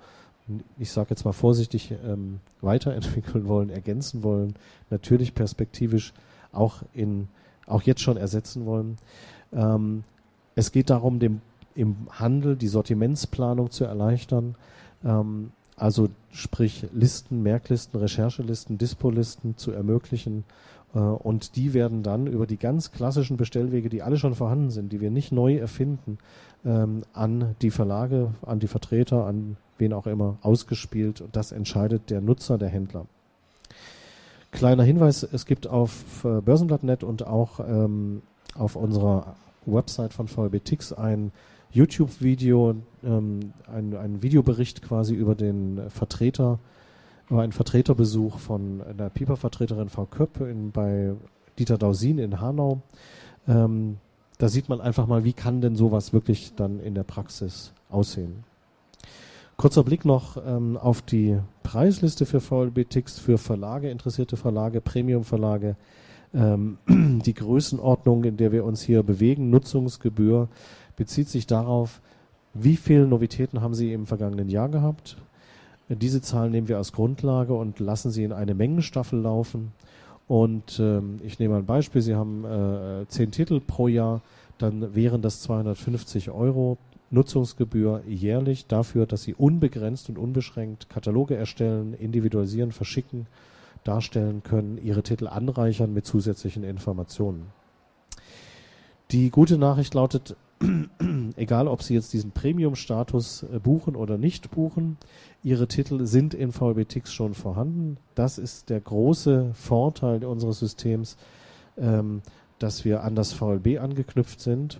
ich sage jetzt mal vorsichtig, weiterentwickeln wollen, ergänzen wollen, natürlich perspektivisch auch jetzt schon ersetzen wollen. Es geht darum, im Handel die Sortimentsplanung zu erleichtern, also sprich Listen, Merklisten, Recherchelisten, Dispo-Listen zu ermöglichen, und die werden dann über die ganz klassischen Bestellwege, die alle schon vorhanden sind, die wir nicht neu erfinden, an die Verlage, an die Vertreter, an wen auch immer ausgespielt, und das entscheidet der Nutzer, der Händler. Kleiner Hinweis, es gibt auf Börsenblatt.net und auch auf unserer Website von VLB-TIX ein YouTube-Video, ein Videobericht quasi über den Vertreter, über einen Vertreterbesuch von einer Piper-Vertreterin Frau Köpp bei Dieter Dausin in Hanau. Da sieht man einfach mal, wie kann denn sowas wirklich dann in der Praxis aussehen. Kurzer Blick noch auf die Preisliste für VLB-TIX, für Verlage, interessierte Verlage, Premium-Verlage. Die Größenordnung, in der wir uns hier bewegen, Nutzungsgebühr, bezieht sich darauf, wie viele Novitäten haben Sie im vergangenen Jahr gehabt. Diese Zahlen nehmen wir als Grundlage und lassen sie in eine Mengenstaffel laufen. Und ich nehme ein Beispiel, Sie haben 10 Titel pro Jahr, dann wären das 250 € Nutzungsgebühr jährlich dafür, dass Sie unbegrenzt und unbeschränkt Kataloge erstellen, individualisieren, verschicken, darstellen können, Ihre Titel anreichern mit zusätzlichen Informationen. Die gute Nachricht lautet, egal ob Sie jetzt diesen Premium-Status buchen oder nicht buchen, Ihre Titel sind in VLB-TIX schon vorhanden. Das ist der große Vorteil unseres Systems, dass wir an das VLB angeknüpft sind.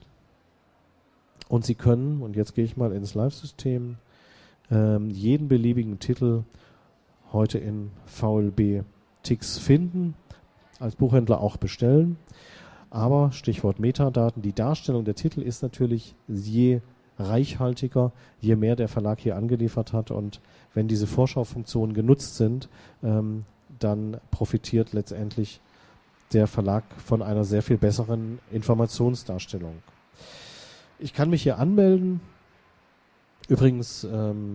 Und Sie können, und jetzt gehe ich mal ins Live-System, jeden beliebigen Titel heute in VLB-TIX finden, als Buchhändler auch bestellen. Aber Stichwort Metadaten, die Darstellung der Titel ist natürlich je reichhaltiger, je mehr der Verlag hier angeliefert hat. Und wenn diese Vorschaufunktionen genutzt sind, dann profitiert letztendlich der Verlag von einer sehr viel besseren Informationsdarstellung. Ich kann mich hier anmelden. Übrigens,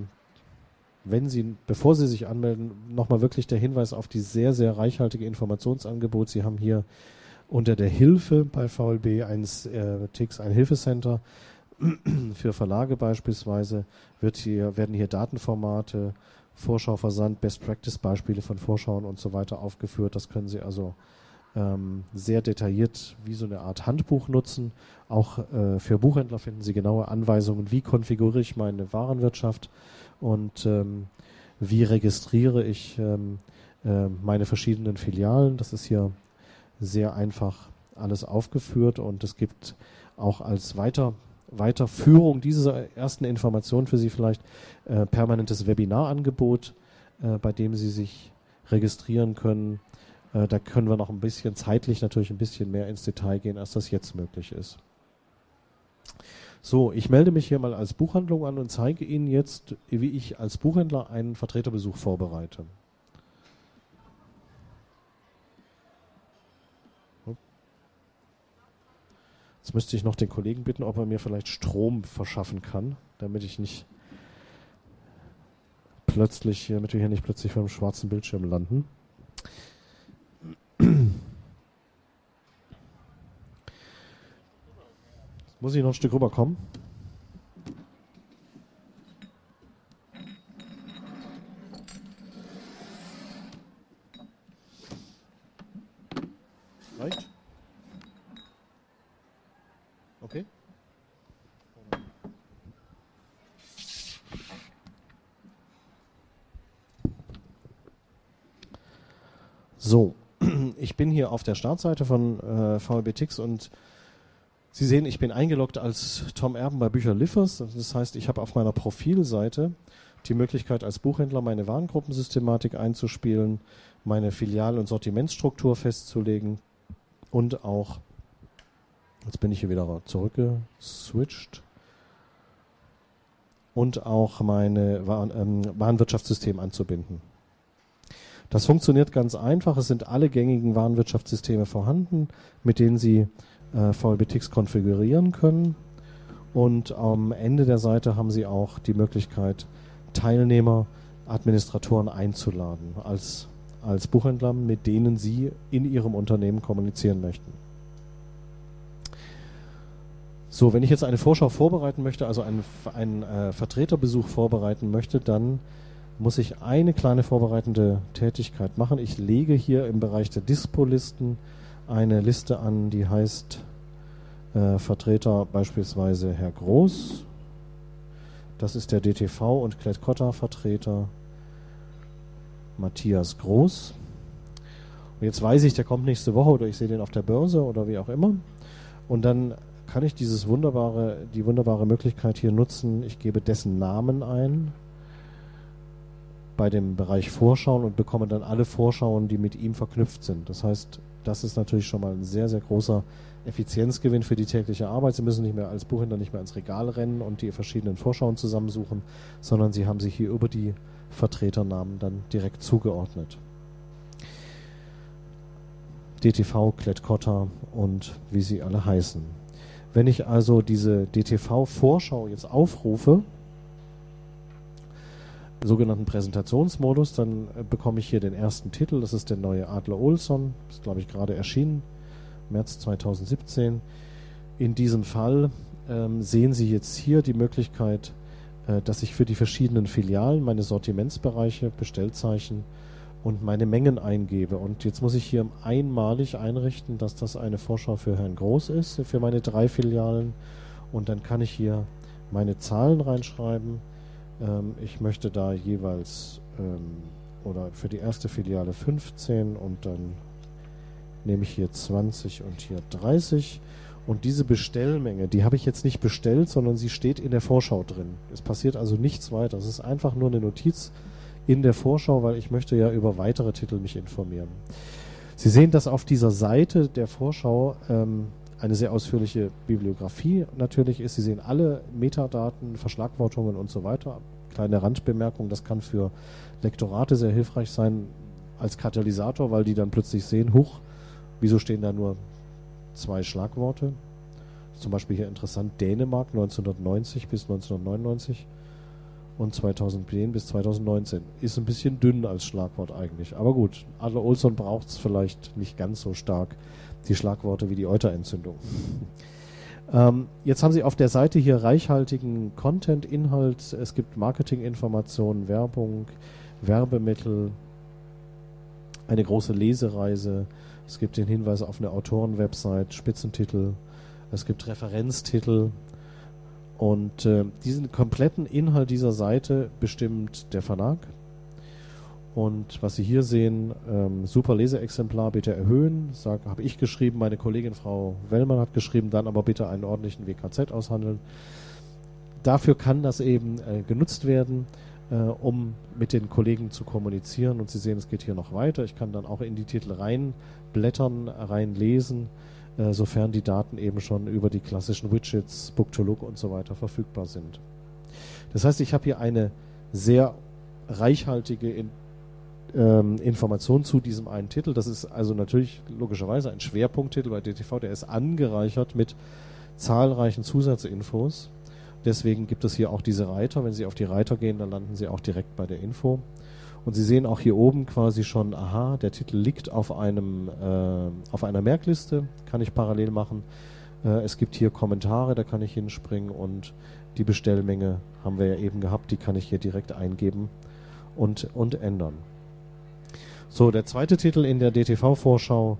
bevor Sie sich anmelden, nochmal wirklich der Hinweis auf die sehr, sehr reichhaltige Informationsangebot. Sie haben hier unter der Hilfe bei VLB TIX ein Hilfecenter für Verlage beispielsweise, werden hier Datenformate, Vorschauversand, Best-Practice-Beispiele von Vorschauen und so weiter aufgeführt. Das können Sie also sehr detailliert wie so eine Art Handbuch nutzen. Auch für Buchhändler finden Sie genaue Anweisungen, wie konfiguriere ich meine Warenwirtschaft und wie registriere ich meine verschiedenen Filialen. Das ist hier sehr einfach alles aufgeführt, und es gibt auch als Weiterführung dieser ersten Informationen für Sie vielleicht permanentes Webinarangebot, bei dem Sie sich registrieren können. Da können wir noch ein bisschen zeitlich natürlich ein bisschen mehr ins Detail gehen, als das jetzt möglich ist. So, ich melde mich hier mal als Buchhandlung an und zeige Ihnen jetzt, wie ich als Buchhändler einen Vertreterbesuch vorbereite. Jetzt müsste ich noch den Kollegen bitten, ob er mir vielleicht Strom verschaffen kann, damit wir hier nicht plötzlich vor einem schwarzen Bildschirm landen. Muss ich noch ein Stück rüberkommen? Reicht? Okay. So, ich bin hier auf der Startseite von VLB-TIX und Sie sehen, ich bin eingeloggt als Tom Erben bei Bücher Liffers. Das heißt, ich habe auf meiner Profilseite die Möglichkeit, als Buchhändler meine Warengruppensystematik einzuspielen, meine Filial- und Sortimentsstruktur festzulegen und auch, jetzt bin ich hier wieder zurückgeswitcht, und auch meine Warenwirtschaftssystem anzubinden. Das funktioniert ganz einfach. Es sind alle gängigen Warenwirtschaftssysteme vorhanden, mit denen Sie VLB-TIX konfigurieren können. Und am Ende der Seite haben Sie auch die Möglichkeit, Teilnehmer, Administratoren einzuladen als Buchhändler, mit denen Sie in Ihrem Unternehmen kommunizieren möchten. So, wenn ich jetzt eine Vorschau vorbereiten möchte, also einen Vertreterbesuch vorbereiten möchte, dann muss ich eine kleine vorbereitende Tätigkeit machen. Ich lege hier im Bereich der Dispo-Listen eine Liste an, die heißt Vertreter beispielsweise Herr Groß. Das ist der DTV und Klett-Cotta-Vertreter Matthias Groß. Und jetzt weiß ich, der kommt nächste Woche oder ich sehe den auf der Börse oder wie auch immer. Und dann kann ich die wunderbare Möglichkeit hier nutzen. Ich gebe dessen Namen ein bei dem Bereich Vorschauen und bekomme dann alle Vorschauen, die mit ihm verknüpft sind. Das heißt, das ist natürlich schon mal ein sehr, sehr großer Effizienzgewinn für die tägliche Arbeit. Sie müssen als Buchhändler nicht mehr ins Regal rennen und die verschiedenen Vorschauen zusammensuchen, sondern Sie haben sich hier über die Vertreternamen dann direkt zugeordnet. DTV, Klett-Cotta und wie sie alle heißen. Wenn ich also diese DTV-Vorschau jetzt aufrufe, sogenannten Präsentationsmodus, dann bekomme ich hier den ersten Titel, das ist der neue Adler-Olson, ist glaube ich gerade erschienen, März 2017. In diesem Fall sehen Sie jetzt hier die Möglichkeit, dass ich für die verschiedenen Filialen meine Sortimentsbereiche, Bestellzeichen und meine Mengen eingebe. Und jetzt muss ich hier einmalig einrichten, dass das eine Vorschau für Herrn Groß ist, für meine 3 Filialen. Und dann kann ich hier meine Zahlen reinschreiben. Ich möchte da jeweils oder für die erste Filiale 15 und dann nehme ich hier 20 und hier 30. Und diese Bestellmenge, die habe ich jetzt nicht bestellt, sondern sie steht in der Vorschau drin. Es passiert also nichts weiter. Es ist einfach nur eine Notiz in der Vorschau, weil ich möchte ja über weitere Titel mich informieren. Sie sehen, dass auf dieser Seite der Vorschau eine sehr ausführliche Bibliografie natürlich ist. Sie sehen alle Metadaten, Verschlagwortungen und so weiter. Kleine Randbemerkung, das kann für Lektorate sehr hilfreich sein als Katalysator, weil die dann plötzlich sehen, huch, wieso stehen da nur 2 Schlagworte? Zum Beispiel hier interessant, Dänemark 1990 bis 1999 und 2010 bis 2019. Ist ein bisschen dünn als Schlagwort eigentlich. Aber gut, Adler-Olson braucht es vielleicht nicht ganz so stark, die Schlagworte wie die Euterentzündung. Jetzt haben Sie auf der Seite hier reichhaltigen Content, Inhalt. Es gibt Marketinginformationen, Werbung, Werbemittel, eine große Lesereise. Es gibt den Hinweis auf eine Autorenwebsite, Spitzentitel. Es gibt Referenztitel. Und diesen kompletten Inhalt dieser Seite bestimmt der Verlag. Und was Sie hier sehen, super Leseexemplar, bitte erhöhen. Habe ich geschrieben, meine Kollegin Frau Wellmann hat geschrieben, dann aber bitte einen ordentlichen WKZ aushandeln. Dafür kann das eben genutzt werden, um mit den Kollegen zu kommunizieren. Und Sie sehen, es geht hier noch weiter. Ich kann dann auch in die Titel reinblättern, reinlesen, sofern die Daten eben schon über die klassischen Widgets, Book2Look und so weiter verfügbar sind. Das heißt, ich habe hier eine sehr reichhaltige Information zu diesem einen Titel. Das ist also natürlich logischerweise ein Schwerpunkttitel bei DTV, der ist angereichert mit zahlreichen Zusatzinfos. Deswegen gibt es hier auch diese Reiter. Wenn Sie auf die Reiter gehen, dann landen Sie auch direkt bei der Info. Und Sie sehen auch hier oben quasi schon, aha, der Titel liegt auf einer Merkliste, kann ich parallel machen. Es gibt hier Kommentare, da kann ich hinspringen und die Bestellmenge haben wir ja eben gehabt, die kann ich hier direkt eingeben und ändern. So, der zweite Titel in der DTV-Vorschau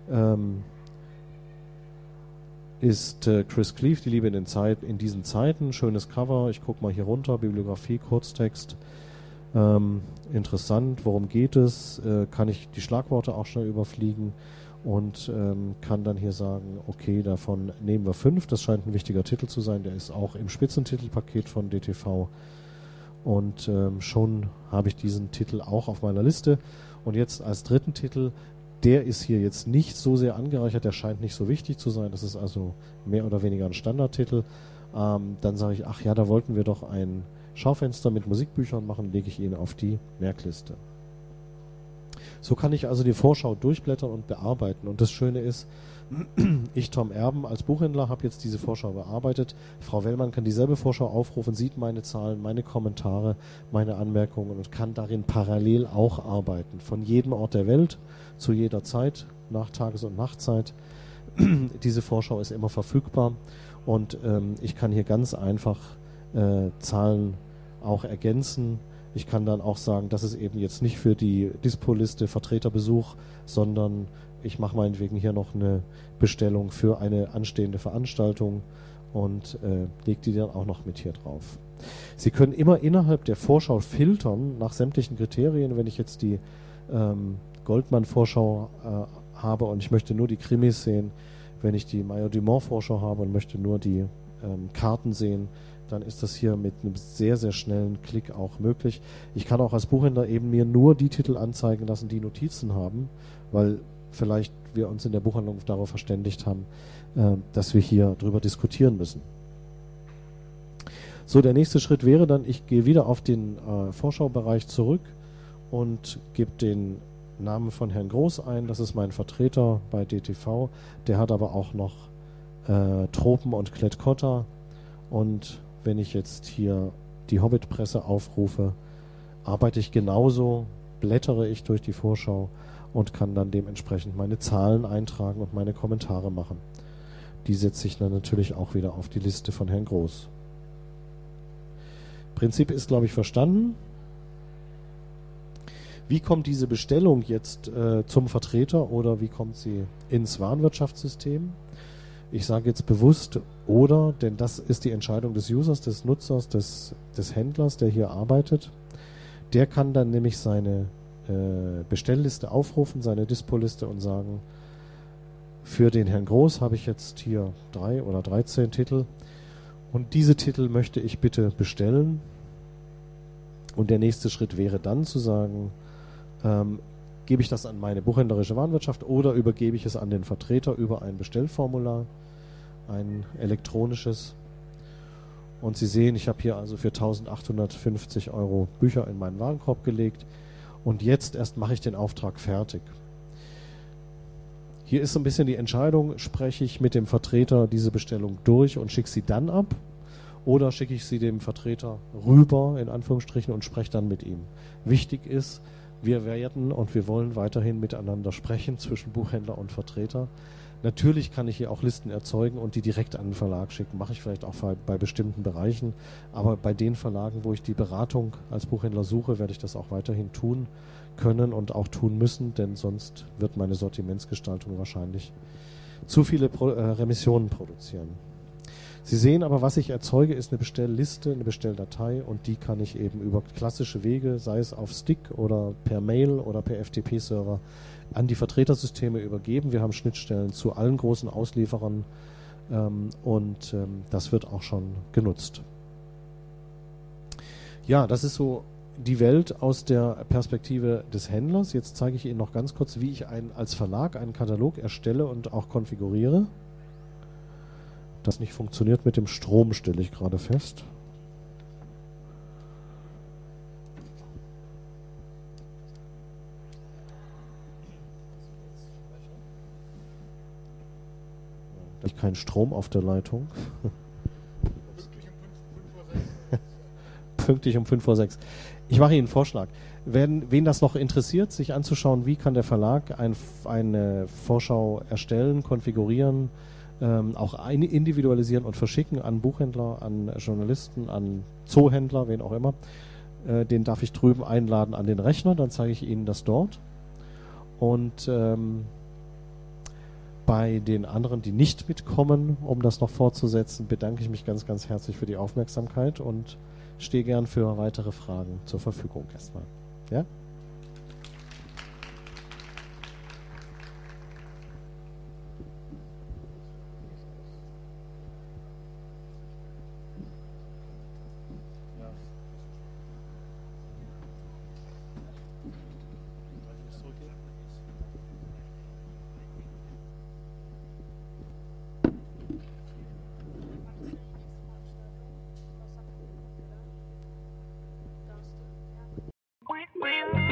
ist Chris Cleave, Die Liebe in diesen Zeiten. Schönes Cover, ich gucke mal hier runter, Bibliografie, Kurztext. Interessant, worum geht es? Kann ich die Schlagworte auch schnell überfliegen und kann dann hier sagen, okay, davon nehmen wir 5. Das scheint ein wichtiger Titel zu sein. Der ist auch im Spitzentitelpaket von DTV. Und schon habe ich diesen Titel auch auf meiner Liste. Und jetzt als dritten Titel, der ist hier jetzt nicht so sehr angereichert, der scheint nicht so wichtig zu sein. Das ist also mehr oder weniger ein Standardtitel. Dann sage ich, ach ja, da wollten wir doch ein Schaufenster mit Musikbüchern machen, lege ich ihn auf die Merkliste. So kann ich also die Vorschau durchblättern und bearbeiten. Und das Schöne ist, ich, Tom Erben, als Buchhändler habe jetzt diese Vorschau bearbeitet. Frau Wellmann kann dieselbe Vorschau aufrufen, sieht meine Zahlen, meine Kommentare, meine Anmerkungen und kann darin parallel auch arbeiten. Von jedem Ort der Welt, zu jeder Zeit, nach Tages- und Nachtzeit. Diese Vorschau ist immer verfügbar und ich kann hier ganz einfach Zahlen auch ergänzen. Ich kann dann auch sagen, das ist eben jetzt nicht für die Dispo-Liste Vertreterbesuch, sondern ich mache meinetwegen hier noch eine Bestellung für eine anstehende Veranstaltung und lege die dann auch noch mit hier drauf. Sie können immer innerhalb der Vorschau filtern nach sämtlichen Kriterien. Wenn ich jetzt die Goldmann-Vorschau habe und ich möchte nur die Krimis sehen, wenn ich die Maillot-du-Mont-Vorschau habe und möchte nur die Karten sehen, dann ist das hier mit einem sehr, sehr schnellen Klick auch möglich. Ich kann auch als Buchhändler eben mir nur die Titel anzeigen lassen, die Notizen haben, weil vielleicht wir uns in der Buchhandlung darauf verständigt haben, dass wir hier drüber diskutieren müssen. So, der nächste Schritt wäre dann, ich gehe wieder auf den Vorschaubereich zurück und gebe den Namen von Herrn Groß ein. Das ist mein Vertreter bei DTV. Der hat aber auch noch Tropen und Klett-Cotta. Und wenn ich jetzt hier die Hobbit-Presse aufrufe, arbeite ich genauso, blättere ich durch die Vorschau und kann dann dementsprechend meine Zahlen eintragen und meine Kommentare machen. Die setze ich dann natürlich auch wieder auf die Liste von Herrn Groß. Prinzip ist, glaube ich, verstanden. Wie kommt diese Bestellung jetzt zum Vertreter oder wie kommt sie ins Warenwirtschaftssystem? Ich sage jetzt bewusst oder, denn das ist die Entscheidung des Users, des Nutzers, des Händlers, der hier arbeitet. Der kann dann nämlich seine Bestellliste aufrufen, seine Dispo-Liste und sagen, für den Herrn Groß habe ich jetzt hier 3 oder 13 Titel und diese Titel möchte ich bitte bestellen. Und der nächste Schritt wäre dann zu sagen, gebe ich das an meine buchhändlerische Warenwirtschaft oder übergebe ich es an den Vertreter über ein Bestellformular, ein elektronisches. Und Sie sehen, ich habe hier also für 1.850 € Bücher in meinen Warenkorb gelegt und jetzt erst mache ich den Auftrag fertig. Hier ist so ein bisschen die Entscheidung, spreche ich mit dem Vertreter diese Bestellung durch und schicke sie dann ab oder schicke ich sie dem Vertreter rüber, in Anführungsstrichen, und spreche dann mit ihm. Wichtig ist, wir werden und wir wollen weiterhin miteinander sprechen zwischen Buchhändler und Vertreter. Natürlich kann ich hier auch Listen erzeugen und die direkt an den Verlag schicken. Mache ich vielleicht auch bei bestimmten Bereichen. Aber bei den Verlagen, wo ich die Beratung als Buchhändler suche, werde ich das auch weiterhin tun können und auch tun müssen, denn sonst wird meine Sortimentsgestaltung wahrscheinlich zu viele Remissionen produzieren. Sie sehen aber, was ich erzeuge, ist eine Bestellliste, eine Bestelldatei und die kann ich eben über klassische Wege, sei es auf Stick oder per Mail oder per FTP-Server, an die Vertretersysteme übergeben. Wir haben Schnittstellen zu allen großen Auslieferern und das wird auch schon genutzt. Ja, das ist so die Welt aus der Perspektive des Händlers. Jetzt zeige ich Ihnen noch ganz kurz, wie ich als Verlag einen Katalog erstelle und auch konfiguriere. Das nicht funktioniert mit dem Strom, stelle ich gerade fest. Da ist kein Strom auf der Leitung. Pünktlich um 5:06 Uhr. Ich mache Ihnen einen Vorschlag. Wen das noch interessiert, sich anzuschauen, wie kann der Verlag eine Vorschau erstellen, konfigurieren, auch individualisieren und verschicken an Buchhändler, an Journalisten, an Zoohändler, wen auch immer. Den darf ich drüben einladen an den Rechner, dann zeige ich Ihnen das dort. Und bei den anderen, die nicht mitkommen, um das noch fortzusetzen, bedanke ich mich ganz, ganz herzlich für die Aufmerksamkeit und stehe gern für weitere Fragen zur Verfügung erstmal. Ja? Well.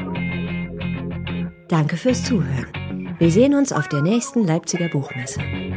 Danke fürs Zuhören. Wir sehen uns auf der nächsten Leipziger Buchmesse.